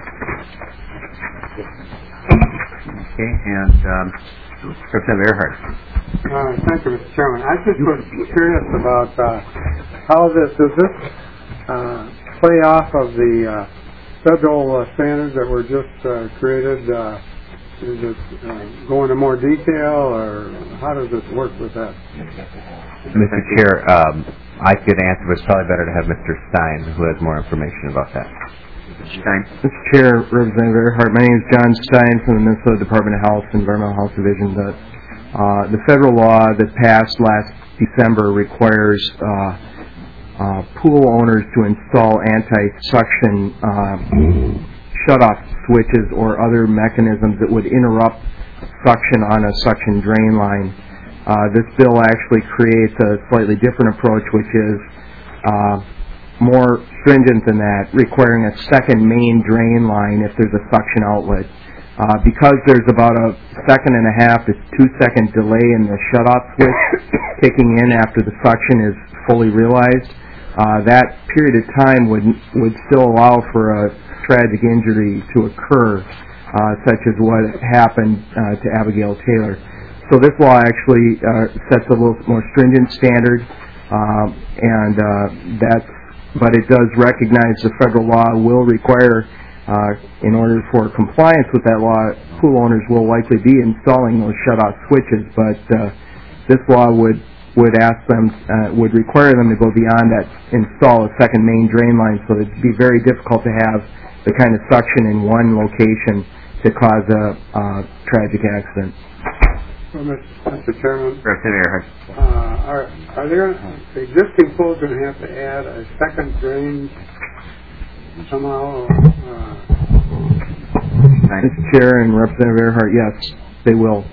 Okay, and um, Representative Earhart. Uh, thank you, Mister Chairman. I just was curious about uh, how this, does this uh, play off of the uh, federal uh, standards that were just uh, created? Uh, is it uh, go into more detail, or how does it work with that? Mister Chair, um, I could answer, but it's probably better to have Mister Stein, who has more information about that. Stein. Mister Chair, Representative Earhart, my name is John Stein from the Minnesota Department of Health, Environmental Health Division. The, uh, the federal law that passed last December requires uh, uh, pool owners to install anti-suction uh, shut-off switches or other mechanisms that would interrupt suction on a suction drain line. Uh, this bill actually creates a slightly different approach, which is uh, more stringent than that, requiring a second main drain line if there's a suction outlet. Uh, because there's about a second and a half to two second delay in the shut-off switch kicking in after the suction is fully realized, uh, that period of time would would still allow for a tragic injury to occur, uh, such as what happened uh, to Abigail Taylor. So this law actually uh, sets a little more stringent standard, uh, and uh, that's but it does recognize the federal law will require Uh, in order for compliance with that law, pool owners will likely be installing those shut-off switches, but uh, this law would would ask them, uh, would require them to go beyond that, install a second main drain line, so it'd be very difficult to have the kind of suction in one location to cause a uh, tragic accident. Well, Mister Chairman, Representative uh, are, are there, the existing pools going to have to add a second drain somehow? Uh, Mister Chair and Representative Earhart, yes, they will.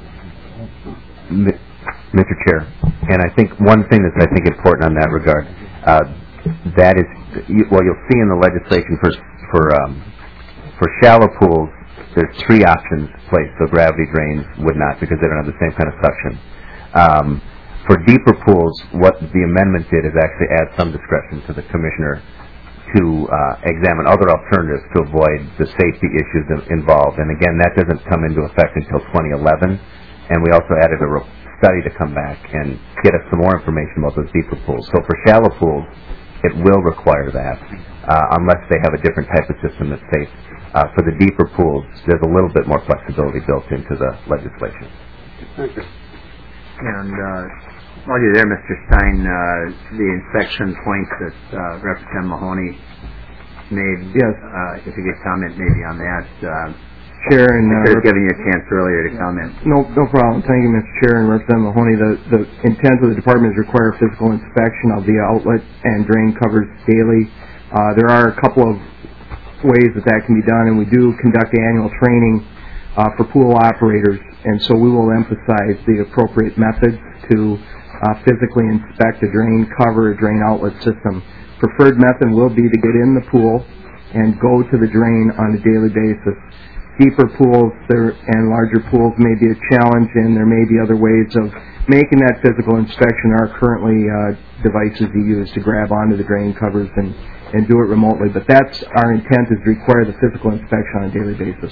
Mister Chair, and I think one thing that's I think important on that regard, uh, that is, well, you'll see in the legislation for for um, for shallow pools, there's three options placed. So gravity drains would not, because they don't have the same kind of suction. Um, for deeper pools, what the amendment did is actually add some discretion to the commissioner to uh, examine other alternatives to avoid the safety issues involved. And again, that doesn't come into effect until twenty eleven. And we also added a re- study to come back and get us some more information about those deeper pools. So for shallow pools, it will require that, uh, unless they have a different type of system that's safe. Uh, for the deeper pools, there's a little bit more flexibility built into the legislation. Thank you. And uh, while you're there, Mister Stein, uh, the inspection points that uh, Representative Mahoney made, yes. uh, if you could comment maybe on that. Uh, Chair and uh, I could have given you a chance earlier to comment. No, no problem. Thank you, Mister Chair and Representative Mahoney. The, the intent of the department is to require physical inspection of the outlet and drain covers daily. Uh, there are a couple of ways that that can be done, and we do conduct annual training uh, for pool operators, and so we will emphasize the appropriate methods to uh, physically inspect a drain cover, a drain outlet system. Preferred method will be to get in the pool and go to the drain on a daily basis. Deeper pools there and larger pools may be a challenge, and there may be other ways of making that physical inspection. There are currently uh, devices you use to grab onto the drain covers and, and do it remotely, but that's our intent, is to require the physical inspection on a daily basis.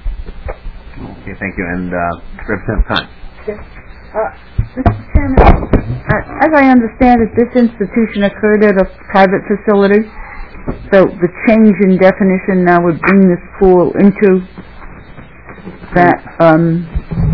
Okay, thank you. And uh, Representative Khan. Yes. Uh, Mister Chairman, uh, as I understand it, this institution occurred at a private facility, so the change in definition now would bring this pool into that um,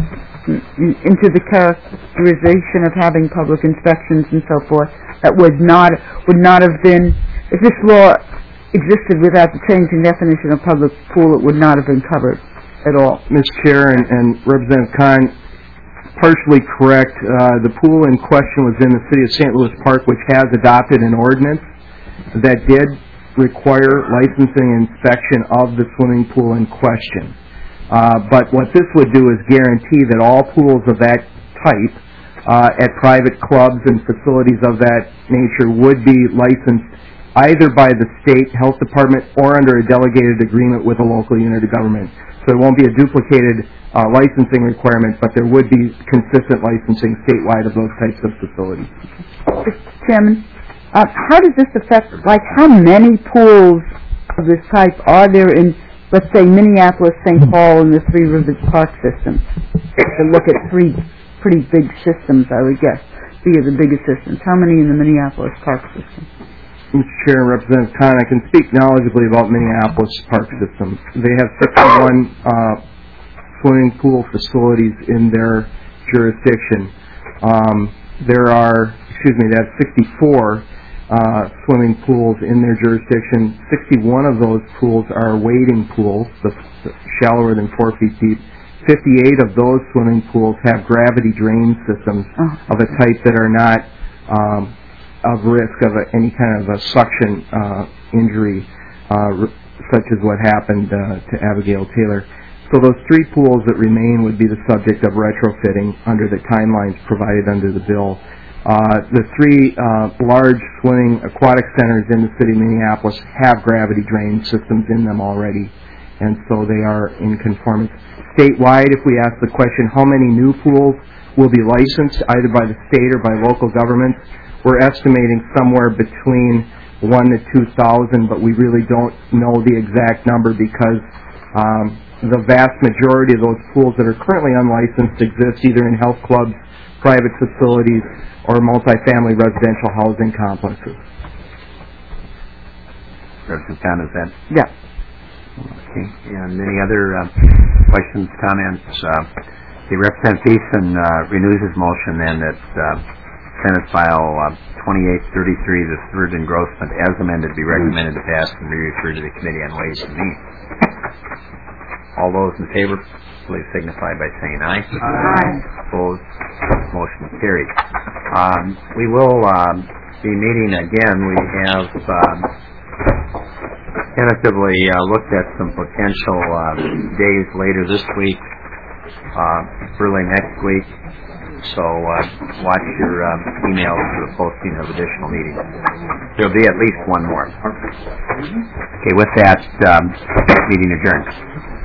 into the characterization of having public inspections and so forth. That would not would not have been, if this law existed without the change in definition of public pool, it would not have been covered at all. Mister Chair and, and Representative Khan, partially correct. Uh, the pool in question was in the city of Saint Louis Park, which has adopted an ordinance that did require licensing and inspection of the swimming pool in question. Uh, but what this would do is guarantee that all pools of that type uh, at private clubs and facilities of that nature would be licensed either by the state health department or under a delegated agreement with a local unit of government. So there won't be a duplicated uh, licensing requirement, but there would be consistent licensing statewide of those types of facilities. Mister Chairman, uh, how does this affect, like, how many pools of this type are there in, let's say, Minneapolis, Saint Paul, and the Three Rivers Park systems? To look at three pretty big systems, I would guess. Three of the biggest systems. How many in the Minneapolis Park system? Mister Chair and Representative Khan, I can speak knowledgeably about Minneapolis Park System. They have sixty-one uh, swimming pool facilities in their jurisdiction. Um, there are, excuse me, they have sixty-four uh, swimming pools in their jurisdiction. sixty-one of those pools are wading pools, the, the shallower than four feet deep. fifty-eight of those swimming pools have gravity drain systems oh. of a type that are not um, of risk of a, any kind of a suction uh, injury, uh, r- such as what happened uh, to Abigail Taylor. So those three pools that remain would be the subject of retrofitting under the timelines provided under the bill. Uh, the three uh, large swimming aquatic centers in the city of Minneapolis have gravity drain systems in them already, and so they are in conformance. Statewide, if we ask the question, how many new pools will be licensed either by the state or by local governments, we're estimating somewhere between one to two thousand, but we really don't know the exact number because um, the vast majority of those pools that are currently unlicensed exist either in health clubs, private facilities, or multifamily residential housing complexes. Representative Khan, is that? Yeah. Okay, and any other uh, questions, comments? Uh, the Representative Thiessen uh, renews his motion then that uh, Senate File uh, twenty-eight thirty-three, the third engrossment as amended, be recommended to pass and be referred to the Committee on Ways and Means. All those in favor, please signify by saying aye. Aye. Opposed? Motion carried. Um, we will um, be meeting again. We have um, tentatively uh, looked at some potential uh, days later this week, uh, early next week. So uh, watch your uh, emails for the posting of additional meetings. There'll be at least one more. Okay, with that, um, meeting adjourned.